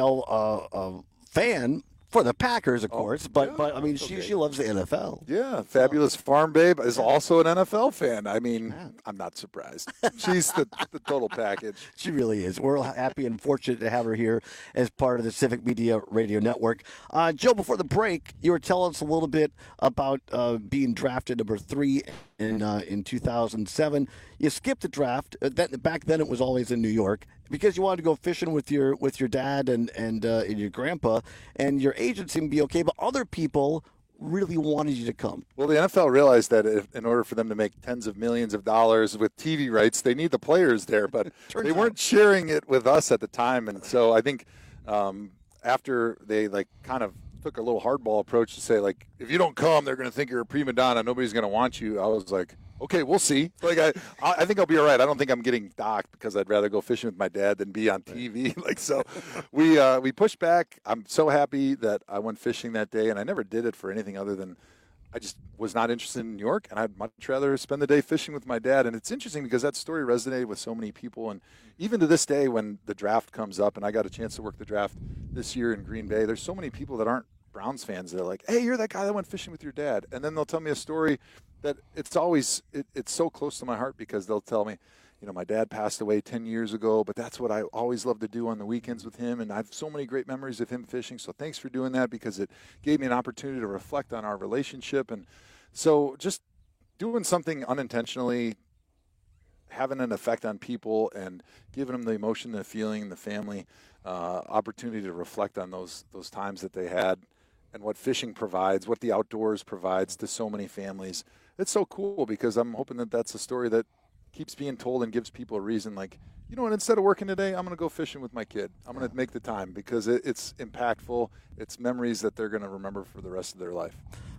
NFL fan for the Packers, of course. But I mean, she loves the NFL. Yeah, Fabulous Farm Babe is also an NFL fan. I mean, I'm not surprised. She's the total package. She really is. We're happy and fortunate to have her here as part of the Civic Media Radio Network. Joe, before the break, you were telling us a little bit about being drafted number 3 in 2007. You skipped the draft. Back then, it was always in New York because you wanted to go fishing with your dad and your grandpa, and your agent seemed to be okay, but other people really wanted you to come. Well, the NFL realized that in order for them to make tens of millions of dollars with TV rights, they need the players there, but they weren't sharing it with us at the time, and so I think after they kind of took a little hardball approach to say, if you don't come, they're going to think you're a prima donna. Nobody's going to want you. I was like, okay, we'll see. I think I'll be all right. I don't think I'm getting docked because I'd rather go fishing with my dad than be on TV. So we pushed back. I'm so happy that I went fishing that day, and I never did it for anything other than I just was not interested in New York, and I'd much rather spend the day fishing with my dad. And it's interesting because that story resonated with so many people. And even to this day, when the draft comes up, and I got a chance to work the draft this year in Green Bay, there's so many people that aren't Browns fans. They're like, hey, you're that guy that went fishing with your dad. And then they'll tell me a story that it's so close to my heart because they'll tell me, my dad passed away 10 years ago, but that's what I always loved to do on the weekends with him. And I have so many great memories of him fishing. So thanks for doing that because it gave me an opportunity to reflect on our relationship. And so just doing something unintentionally, having an effect on people and giving them the emotion, the feeling, the family, opportunity to reflect on those times that they had and what fishing provides, what the outdoors provides to so many families. It's so cool because I'm hoping that that's a story that keeps being told and gives people a reason what, instead of working today, I'm going to go fishing with my kid. I'm going to make the time because it's impactful. It's memories that they're going to remember for the rest of their life.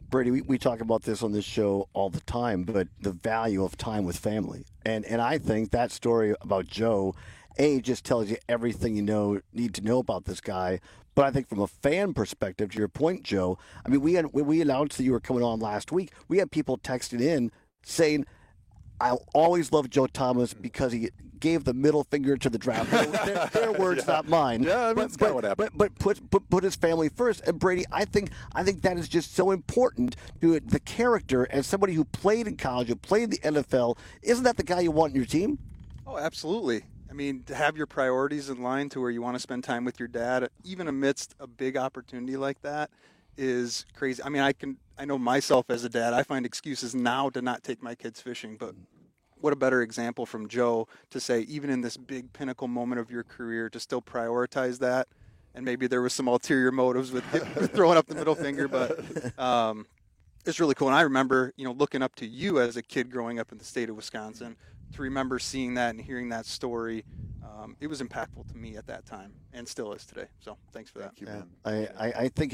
Brady, we talk about this on this show all the time, but the value of time with family. And I think that story about Joe, just tells you everything you need to know about this guy. But I think from a fan perspective, to your point, Joe, I mean, when we announced that you were coming on last week, we had people texting in saying, I'll always love Joe Thomas because he gave the middle finger to the draft. Their words, not mine. Yeah, I mean, that's kind of what happened. But put his family first. And Brady, I think that is just so important to the character as somebody who played in college, who played in the NFL. Isn't that the guy you want in your team? Oh, absolutely. I mean, to have your priorities in line to where you want to spend time with your dad, even amidst a big opportunity like that, is crazy. I mean, I know myself as a dad, I find excuses now to not take my kids fishing, but what a better example from Joe to say, even in this big pinnacle moment of your career, to still prioritize that. And maybe there was some ulterior motives with throwing up the middle finger, but it's really cool. And I remember, looking up to you as a kid growing up in the state of Wisconsin, to remember seeing that and hearing that story. It was impactful to me at that time and still is today. So thanks for that. Thank you, man. I think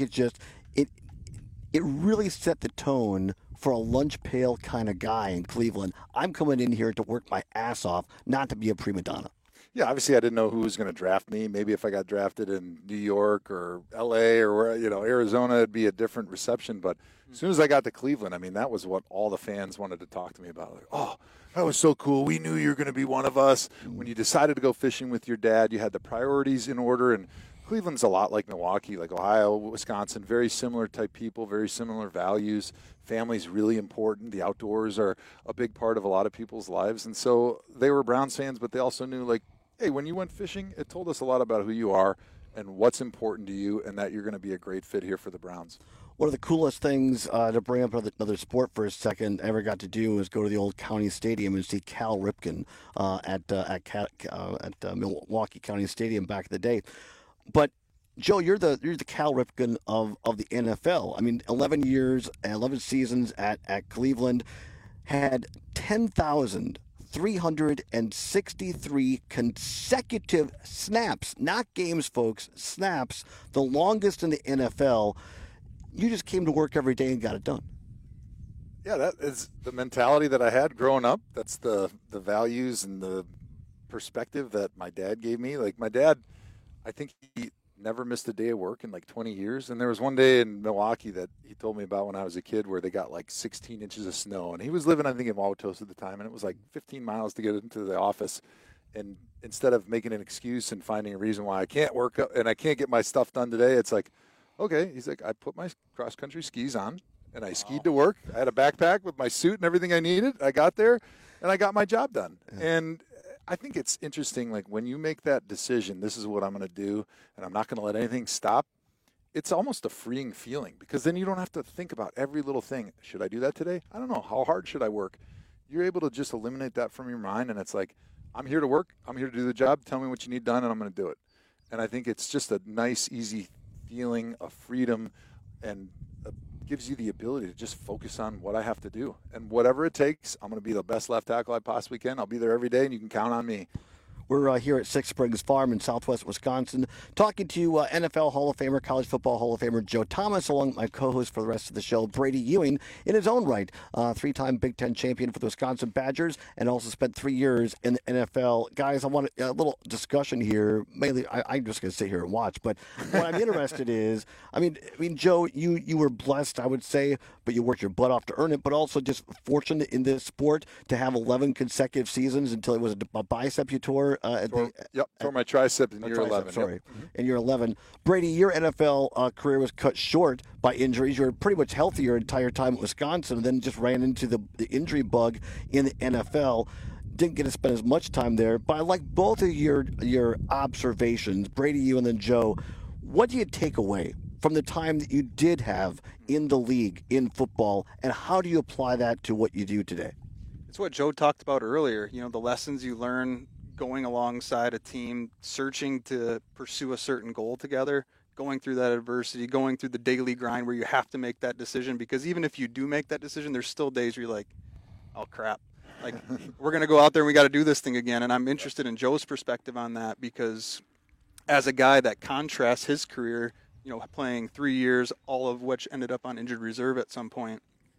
it really set the tone for a lunch pail kind of guy in Cleveland. I'm coming in here to work my ass off, not to be a prima donna. Yeah, obviously I didn't know who was going to draft me. Maybe if I got drafted in New York or L.A. or Arizona, it'd be a different reception. But as soon as I got to Cleveland, I mean, that was what all the fans wanted to talk to me about. Like, oh, that was so cool. We knew you were going to be one of us. When you decided to go fishing with your dad, you had the priorities in order. And Cleveland's a lot like Milwaukee, like Ohio, Wisconsin, very similar type people, very similar values. Family's really important. The outdoors are a big part of a lot of people's lives. And so they were Browns fans, but they also knew, like, hey, when you went fishing, it told us a lot about who you are and what's important to you and that you're going to be a great fit here for the Browns. One of the coolest things, to bring up another sport for a second, I ever got to do was go to the old county stadium and see Cal Ripken at Milwaukee County Stadium back in the day. But Joe, you're the Cal Ripken of the NFL. I mean, 11 years, 11 seasons at Cleveland, had 10,363 consecutive snaps, not games, folks, snaps, the longest in the NFL. You just came to work every day and got it done. Yeah, that is the mentality that I had growing up. That's the values and the perspective that my dad gave me. Like, my dad, I think he never missed a day of work in like 20 years. And there was one day in Milwaukee that he told me about when I was a kid where they got like 16 inches of snow. And he was living, I think, in Wauwatosa at the time. And it was like 15 miles to get into the office. And instead of making an excuse and finding a reason why I can't work and I can't get my stuff done today, it's like, okay. He's like, I put my cross-country skis on and I skied to work. I had a backpack with my suit and everything I needed. I got there and I got my job done. Yeah. And I think it's interesting, like, when you make that decision, this is what I'm going to do, and I'm not going to let anything stop, it's almost a freeing feeling because then you don't have to think about every little thing. Should I do that today? I don't know. How hard should I work? You're able to just eliminate that from your mind, and it's like, I'm here to work. I'm here to do the job. Tell me what you need done, and I'm going to do it. And I think it's just a nice, easy feeling of freedom and gives you the ability to just focus on what I have to do. And whatever it takes, I'm going to be the best left tackle I possibly can. I'll be there every day, and you can count on me. We're here at Six Springs Farm in southwest Wisconsin, talking to NFL Hall of Famer, College Football Hall of Famer Joe Thomas, along with my co-host for the rest of the show, Brady Ewing, in his own right, three-time Big Ten champion for the Wisconsin Badgers, and also spent 3 years in the NFL. Guys, I want a little discussion here. Mainly, I'm just going to sit here and watch, but what I'm interested is, I mean, Joe, you were blessed, I would say, but you worked your butt off to earn it, but also just fortunate in this sport to have 11 consecutive seasons until it was a bicep you tore. Tore my tricep in year 11. Sorry, in year 11. Brady, your NFL career was cut short by injuries. You were pretty much healthy your entire time at Wisconsin, and then just ran into the injury bug in the NFL. Didn't get to spend as much time there, but I like both of your observations, Brady, you, and then Joe. What do you take away from the time that you did have in the league, in football, and how do you apply that to what you do today? It's what Joe talked about earlier, the lessons you learn going alongside a team, searching to pursue a certain goal together, going through that adversity, going through the daily grind where you have to make that decision, because even if you do make that decision, there's still days where you're like, oh crap, like we're going to go out there and we got to do this thing again. And I'm interested in Joe's perspective on that, because as a guy that contrasts his career playing 3 years, all of which ended up on injured reserve at some point.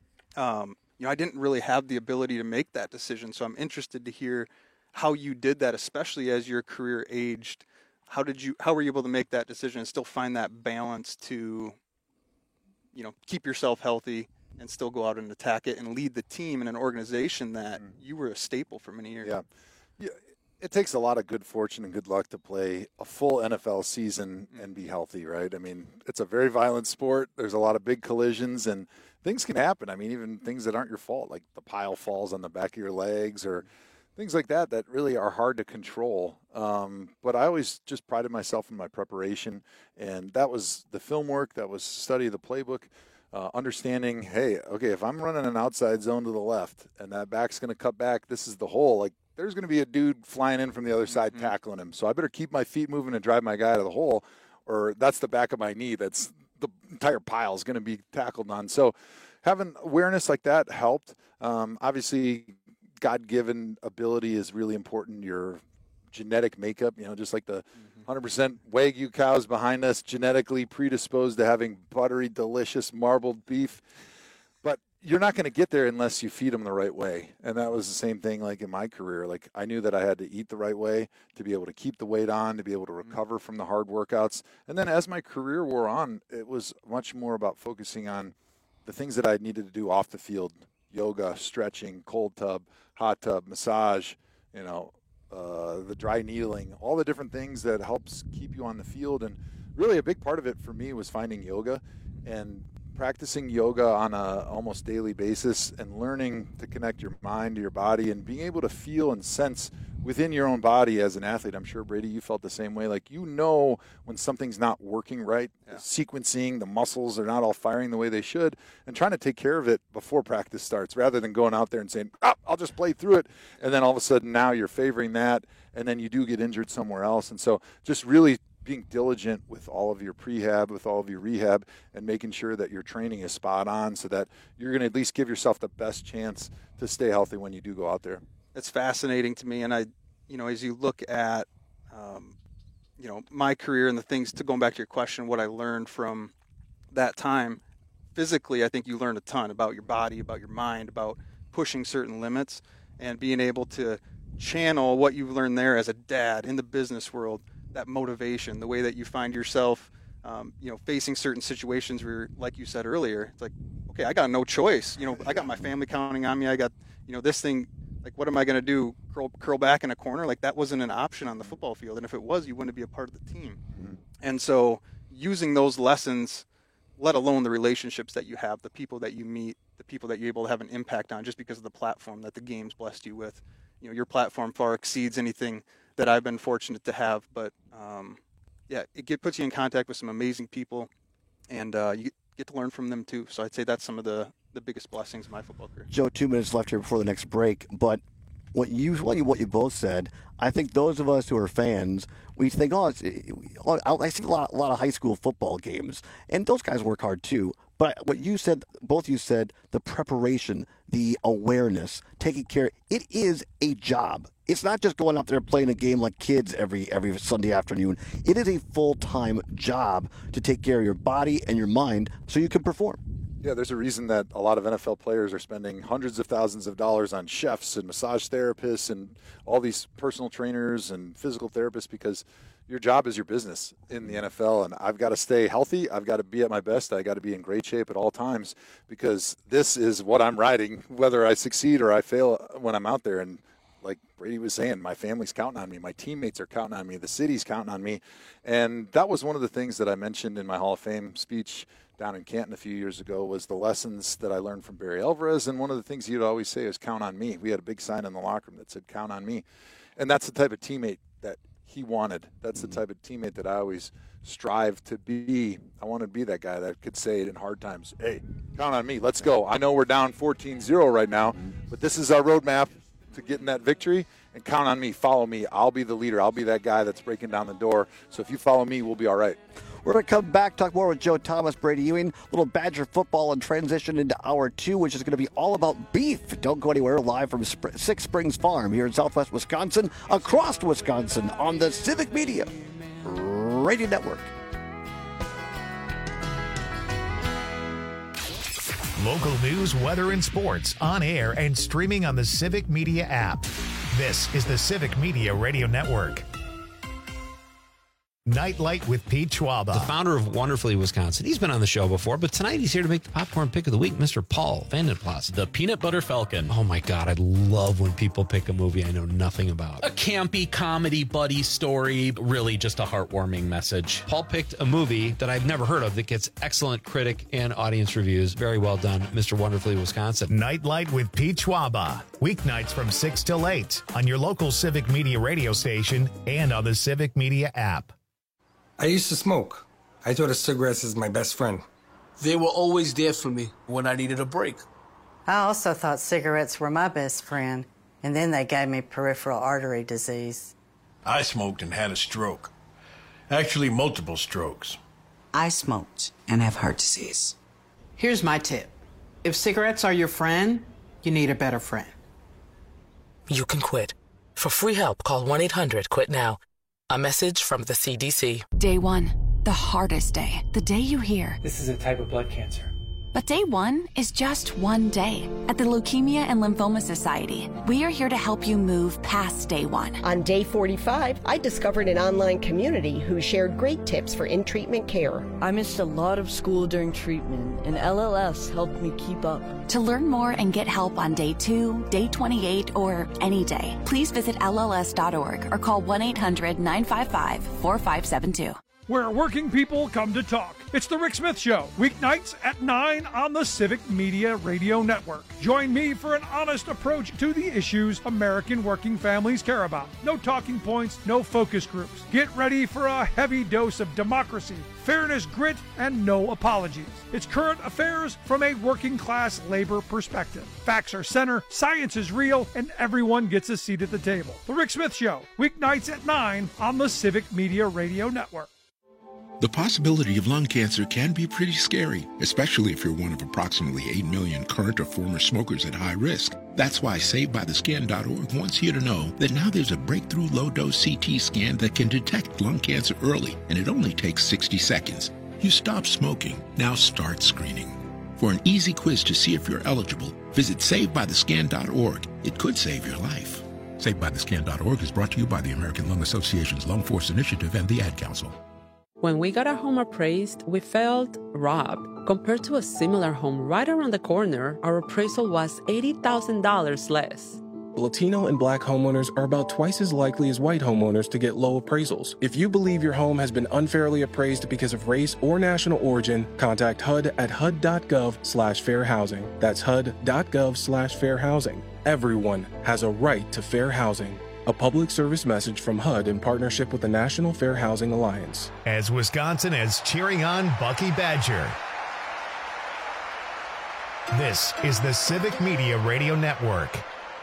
I didn't really have the ability to make that decision. So I'm interested to hear how you did that, especially as your career aged. How were you able to make that decision and still find that balance to, keep yourself healthy and still go out and attack it and lead the team in an organization that you were a staple for many years? Yeah. It takes a lot of good fortune and good luck to play a full NFL season and be healthy, right? I mean, it's a very violent sport. There's a lot of big collisions, and things can happen. I mean, even things that aren't your fault, like the pile falls on the back of your legs or things like that really are hard to control. But I always just prided myself in my preparation, and that was the film work, that was study of the playbook, understanding, hey, okay, if I'm running an outside zone to the left and that back's going to cut back, this is the hole, like, there's going to be a dude flying in from the other side tackling him. So I better keep my feet moving and drive my guy to the hole, or that's the back of my knee. That's the entire pile is going to be tackled on. So having awareness like that helped. Obviously, God-given ability is really important. Your genetic makeup, just like the 100% Wagyu cows behind us, genetically predisposed to having buttery, delicious marbled beef. But you're not going to get there unless you feed them the right way. And that was the same thing like in my career. Like I knew that I had to eat the right way to be able to keep the weight on, to be able to recover from the hard workouts. And then as my career wore on, it was much more about focusing on the things that I needed to do off the field: yoga, stretching, cold tub, hot tub, massage, the dry needling, all the different things that helps keep you on the field. And really a big part of it for me was finding yoga and practicing yoga on a almost daily basis and learning to connect your mind to your body and being able to feel and sense within your own body as an athlete. I'm sure, Brady, you felt the same way. Like, when something's not working right, the sequencing, the muscles are not all firing the way they should, and trying to take care of it before practice starts rather than going out there and saying, I'll just play through it. And then all of a sudden now you're favoring that, and then you do get injured somewhere else. And so just really being diligent with all of your prehab, with all of your rehab, and making sure that your training is spot on so that you're going to at least give yourself the best chance to stay healthy when you do go out there. It's fascinating to me. And as you look at, my career and the things, to going back to your question, what I learned from that time, physically, I think you learn a ton about your body, about your mind, about pushing certain limits and being able to channel what you've learned there as a dad in the business world, that motivation, the way that you find yourself, facing certain situations where, like you said earlier, it's like, okay, I got no choice. I got my family counting on me. I got, this thing, like, what am I going to do? Curl back in a corner? Like, that wasn't an option on the football field. And if it was, you wouldn't be a part of the team. And so using those lessons, let alone the relationships that you have, the people that you meet, the people that you're able to have an impact on just because of the platform that the game's blessed you with. Your platform far exceeds anything that I've been fortunate to have. But, it puts you in contact with some amazing people, and you get to learn from them too. So I'd say that's some of the biggest blessings of my football career. Joe, 2 minutes left here before the next break, but what you both said, I think those of us who are fans, we think, I see a lot of high school football games, and those guys work hard too. But what you said, both you said, the preparation, the awareness, taking care, it is a job. It's not just going out there playing a game like kids every Sunday afternoon. It is a full-time job to take care of your body and your mind so you can perform. Yeah, there's a reason that a lot of NFL players are spending hundreds of thousands of dollars on chefs and massage therapists and all these personal trainers and physical therapists, because your job is your business in the NFL, and I've got to stay healthy. I've got to be at my best. I got to be in great shape at all times, because this is what I'm riding, whether I succeed or I fail when I'm out there. And like Brady was saying, my family's counting on me. My teammates are counting on me. The city's counting on me. And that was one of the things that I mentioned in my Hall of Fame speech down in Canton a few years ago, was the lessons that I learned from Barry Alvarez. And one of the things he'd always say is, count on me. We had a big sign in the locker room that said, count on me. And that's the type of teammate that he wanted. That's the type of teammate that I always strive to be. I want to be that guy that could say it in hard times, hey, count on me. Let's go. I know we're down 14-0 right now, but this is our roadmap to getting that victory, and count on me. Follow me. I'll be the leader. I'll be that guy that's breaking down the door. So if you follow me, we'll be all right. We're going to come back, talk more with Joe Thomas, Brady Ewing, a little Badger football, and transition into hour 2, which is going to be all about beef. Don't go anywhere. Live from Six Springs Farm here in Southwest Wisconsin, across Wisconsin, on the Civic Media Radio Network. Local news, weather, and sports on air and streaming on the Civic Media app. This is the Civic Media Radio Network. Nightlight with Pete Schwaba, the founder of Wonderfully Wisconsin. He's been on the show before, but tonight he's here to make the popcorn pick of the week, Mr. Paul Vandenplas. The Peanut Butter Falcon. Oh my God, I love when people pick a movie I know nothing about. A campy comedy buddy story, really just a heartwarming message. Paul picked a movie that I've never heard of that gets excellent critic and audience reviews. Very well done, Mr. Wonderfully Wisconsin. Nightlight with Pete Schwaba, weeknights from 6 till 8 on your local Civic Media radio station and on the Civic Media app. I used to smoke. I thought of cigarettes as my best friend. They were always there for me when I needed a break. I also thought cigarettes were my best friend, and then they gave me peripheral artery disease. I smoked and had a stroke. Actually, multiple strokes. I smoked and have heart disease. Here's my tip. If cigarettes are your friend, you need a better friend. You can quit. For free help, call 1-800-QUIT-NOW. A message from the CDC. Day 1, the hardest day. The day you hear, this is a type of blood cancer. But day 1 is just one day. At the Leukemia and Lymphoma Society, we are here to help you move past day 1. On day 45, I discovered an online community who shared great tips for in-treatment care. I missed a lot of school during treatment, and LLS helped me keep up. To learn more and get help on day 2, day 28, or any day, please visit LLS.org or call 1-800-955-4572. Where working people come to talk. It's the Rick Smith Show, weeknights at 9 on the Civic Media Radio Network. Join me for an honest approach to the issues American working families care about. No talking points, no focus groups. Get ready for a heavy dose of democracy, fairness, grit, and no apologies. It's current affairs from a working class labor perspective. Facts are center, science is real, and everyone gets a seat at the table. The Rick Smith Show, weeknights at 9 on the Civic Media Radio Network. The possibility of lung cancer can be pretty scary, especially if you're one of approximately 8 million current or former smokers at high risk. That's why SaveByTheScan.org wants you to know that now there's a breakthrough low-dose CT scan that can detect lung cancer early, and it only takes 60 seconds. You stop smoking, now start screening. For an easy quiz to see if you're eligible, visit SaveByTheScan.org. It could save your life. SaveByTheScan.org is brought to you by the American Lung Association's Lung Force Initiative and the Ad Council. When we got our home appraised, we felt robbed. Compared to a similar home right around the corner, our appraisal was $80,000 less. Latino and Black homeowners are about twice as likely as white homeowners to get low appraisals. If you believe your home has been unfairly appraised because of race or national origin, contact HUD at HUD.gov/fair housing. That's HUD.gov/fair housing. Everyone has a right to fair housing. A public service message from HUD in partnership with the National Fair Housing Alliance. As Wisconsin is cheering on Bucky Badger. This is the Civic Media Radio Network.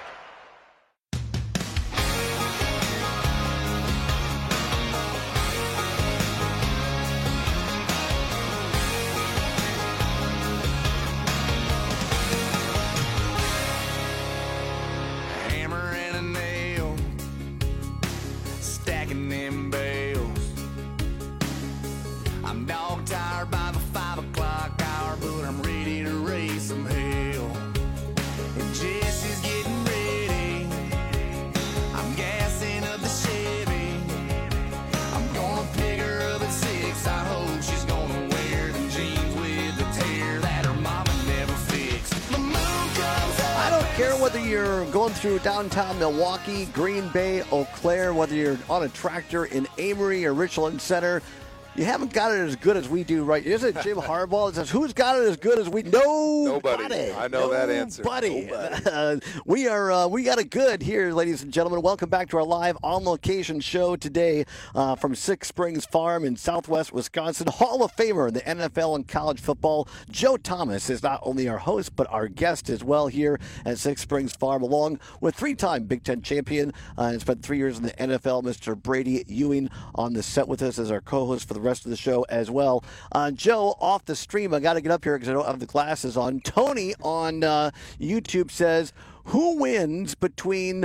Whether you're going through downtown Milwaukee, Green Bay, Eau Claire, whether you're on a tractor in Amory or Richland Center, you haven't got it as good as we do, right? Isn't it Jim Harbaugh? It says, who's got it as good as we? Nobody. I know that answer. We got it good here, ladies and gentlemen. Welcome back to our live on-location show today from Six Springs Farm in Southwest Wisconsin. Hall of Famer in the NFL and college football, Joe Thomas is not only our host, but our guest as well here at Six Springs Farm, along with three-time Big Ten champion and spent 3 years in the NFL, Mr. Brady Ewing, on the set with us as our co-host for the rest of the show as well. Joe, off the stream, I got to get up here because I don't have the glasses on. Tony on YouTube says, who wins between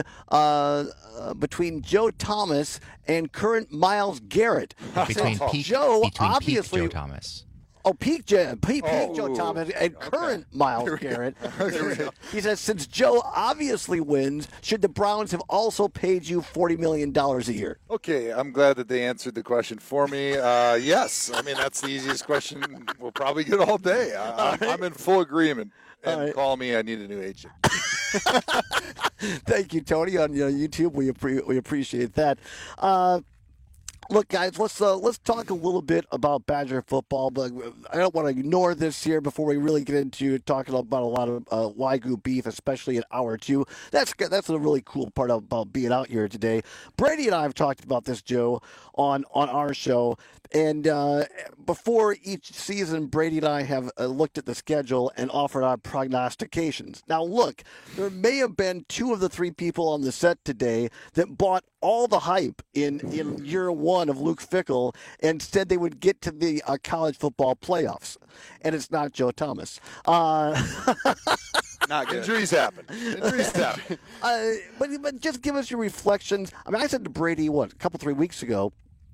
Joe Thomas and current Myles Garrett? Between peak Joe, Joe obviously. Thomas. Oh, peak Joe Thomas and current Myles Garrett. He says, since Joe obviously wins, should the Browns have also paid you $40 million a year? Okay, I'm glad that they answered the question for me. Yes. I mean, that's the easiest question we'll probably get all day. I'm in full agreement. And call me. I need a new agent. Thank you, Tony, on YouTube. We appreciate that. Look, guys, let's talk a little bit about Badger football, but I don't want to ignore this here before we really get into talking about a lot of Wagyu beef, especially in hour 2. That's a really cool part about being out here today. Brady and I have talked about this, Joe, on our show. And before each season, Brady and I have looked at the schedule and offered our prognostications. Now, look, there may have been 2 of the 3 people on the set today that bought all the hype in year 1 of Luke Fickell and said they would get to the college football playoffs. And it's not Joe Thomas. Not good. Injuries happen. But just give us your reflections. I mean, I said to Brady, a couple, 3 weeks ago,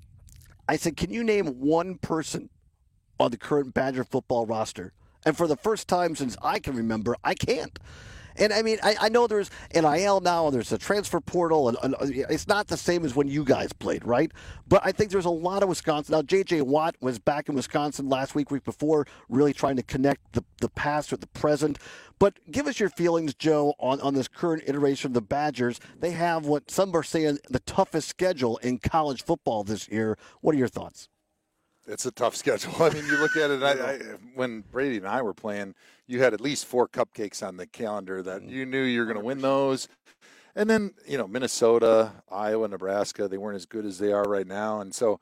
I said, can you name one person on the current Badger football roster? And for the first time since I can remember, I can't. And I mean, I know there's NIL now, and there's a transfer portal, and it's not the same as when you guys played, right? But I think there's a lot of Wisconsin. Now, J.J. Watt was back in Wisconsin last week before, really trying to connect the past with the present. But give us your feelings, Joe, on this current iteration of the Badgers. They have what some are saying the toughest schedule in college football this year. What are your thoughts? It's a tough schedule. I mean, you look at it, when Brady and I were playing, you had at least 4 cupcakes on the calendar that you knew you were going to win those. And then, Minnesota, Iowa, Nebraska, they weren't as good as they are right now. And so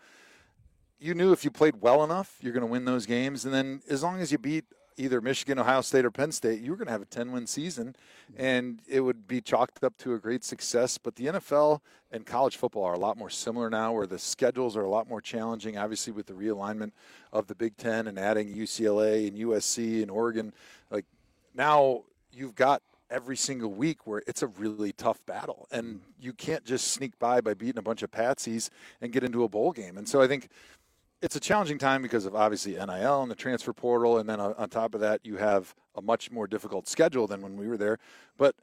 you knew if you played well enough, you're going to win those games. And then as long as you beat either Michigan, Ohio State, or Penn State, you were going to have a 10-win season, and it would be chalked up to a great success. But the NFL and college football are a lot more similar now, where the schedules are a lot more challenging, obviously with the realignment of the Big Ten and adding UCLA and USC and Oregon. Like, now you've got every single week where it's a really tough battle, and you can't just sneak by beating a bunch of patsies and get into a bowl game. And so I think it's a challenging time because of obviously NIL and the transfer portal, and then on top of that, you have a much more difficult schedule than when we were there. But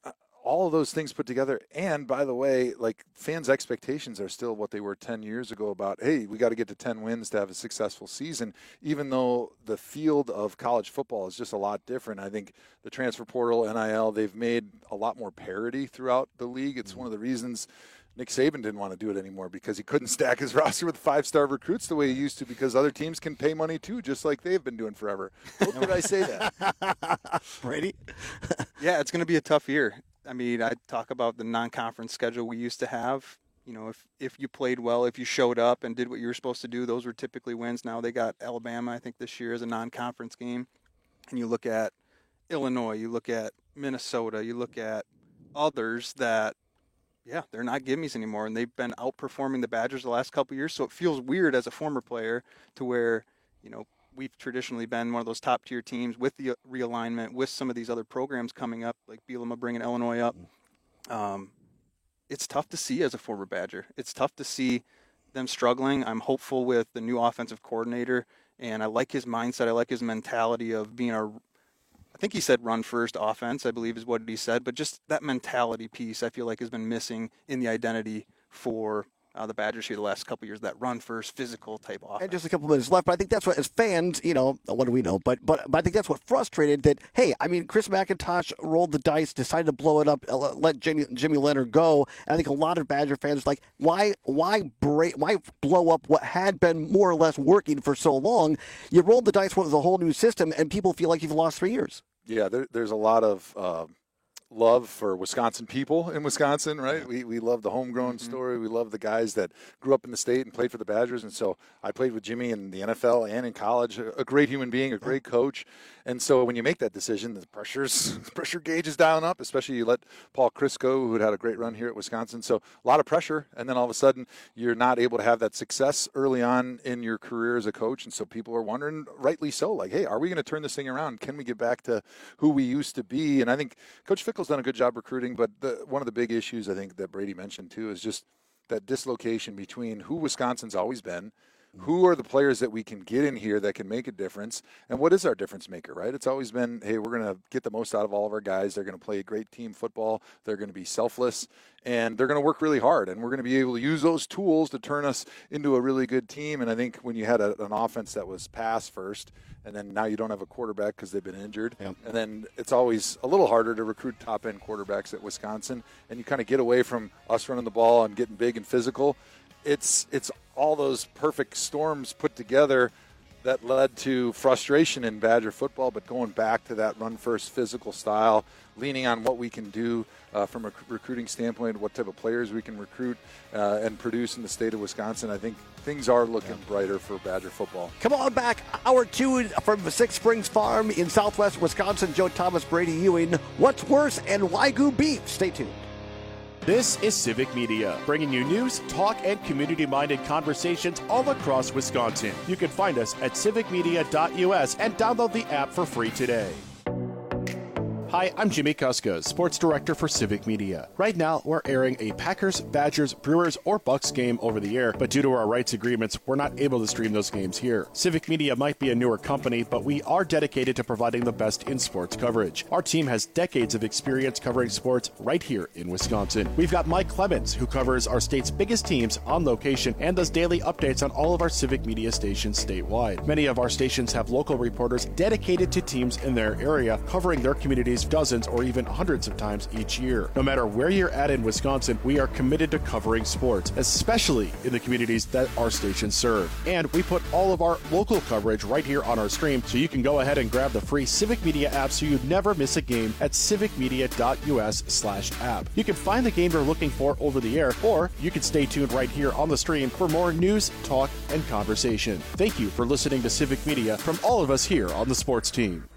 all of those things put together, and by the way, like, fans' expectations are still what they were 10 years ago about, hey, we got to get to 10 wins to have a successful season, even though the field of college football is just a lot different. I think the transfer portal, NIL, they've made a lot more parity throughout the league. It's one of the reasons Nick Saban didn't want to do it anymore, because he couldn't stack his roster with 5-star recruits the way he used to, because other teams can pay money too, just like they've been doing forever. How did I say that? Brady? Yeah, it's going to be a tough year. I mean, I talk about the non-conference schedule we used to have. If you played well, if you showed up and did what you were supposed to do, those were typically wins. Now they got Alabama, I think, this year as a non-conference game. And you look at Illinois, you look at Minnesota, you look at others that, yeah, they're not gimmies anymore, and they've been outperforming the Badgers the last couple of years. So it feels weird as a former player to where, we've traditionally been one of those top-tier teams with the realignment, with some of these other programs coming up, like Bielema bringing Illinois up. It's tough to see as a former Badger. It's tough to see them struggling. I'm hopeful with the new offensive coordinator, and I like his mindset. I like his mentality of being I think he said run-first offense, I believe is what he said, but just that mentality piece I feel like has been missing in the identity for the Badgers here the last couple of years, that run-first, physical type offense. And just a couple minutes left, but I think that's what, as fans, what do we know? But I think that's what frustrated that, hey, I mean, Chris McIntosh rolled the dice, decided to blow it up, let Jimmy Leonard go, and I think a lot of Badger fans are like, why blow up what had been more or less working for so long? You rolled the dice with a whole new system, and people feel like you've lost 3 years. Yeah, there's a lot of love for Wisconsin people in Wisconsin, right? We love the homegrown story. We love the guys that grew up in the state and played for the Badgers. And so I played with Jimmy in the NFL and in college, a great human being, a great coach. And so when you make that decision, the pressure gauge is dialing up, especially you let Paul Chryst go, who had a great run here at Wisconsin. So a lot of pressure. And then all of a sudden you're not able to have that success early on in your career as a coach. And so people are wondering, rightly so, like, hey, are we going to turn this thing around? Can we get back to who we used to be? And I think Coach Fickell's done a good job recruiting, but one of the big issues I think that Brady mentioned too is just that dislocation between who Wisconsin's always been, who are the players that we can get in here that can make a difference, and what is our difference maker, right? It's always been, hey, we're going to get the most out of all of our guys. They're going to play great team football. They're going to be selfless, and they're going to work really hard, and we're going to be able to use those tools to turn us into a really good team. And I think when you had an offense that was pass first, and then now you don't have a quarterback because they've been injured, and then it's always a little harder to recruit top-end quarterbacks at Wisconsin, and you kind of get away from us running the ball and getting big and physical. It's all those perfect storms put together that led to frustration in Badger football, but going back to that run-first physical style, leaning on what we can do from a recruiting standpoint, what type of players we can recruit and produce in the state of Wisconsin, I think things are looking brighter for Badger football. Come on back, hour 2 from Six Springs Farm in southwest Wisconsin. Joe Thomas, Brady Ewing. What's worse, and Wagyu beef? Stay tuned. This is Civic Media, bringing you news, talk, and community-minded conversations all across Wisconsin. You can find us at civicmedia.us and download the app for free today. Hi, I'm Jimmy Kuska, Sports Director for Civic Media. Right now, we're airing a Packers, Badgers, Brewers, or Bucks game over the air, but due to our rights agreements, we're not able to stream those games here. Civic Media might be a newer company, but we are dedicated to providing the best in sports coverage. Our team has decades of experience covering sports right here in Wisconsin. We've got Mike Clemens, who covers our state's biggest teams on location and does daily updates on all of our Civic Media stations statewide. Many of our stations have local reporters dedicated to teams in their area, covering their communities dozens or even hundreds of times each year. No matter where you're at in Wisconsin, we are committed to covering sports, especially in the communities that our stations serve. And we put all of our local coverage right here on our stream, so you can go ahead and grab the free Civic Media app so you never miss a game at civicmedia.us/app. You can find the game you're looking for over the air, or you can stay tuned right here on the stream for more news, talk, and conversation. Thank you for listening to Civic Media from all of us here on the sports team.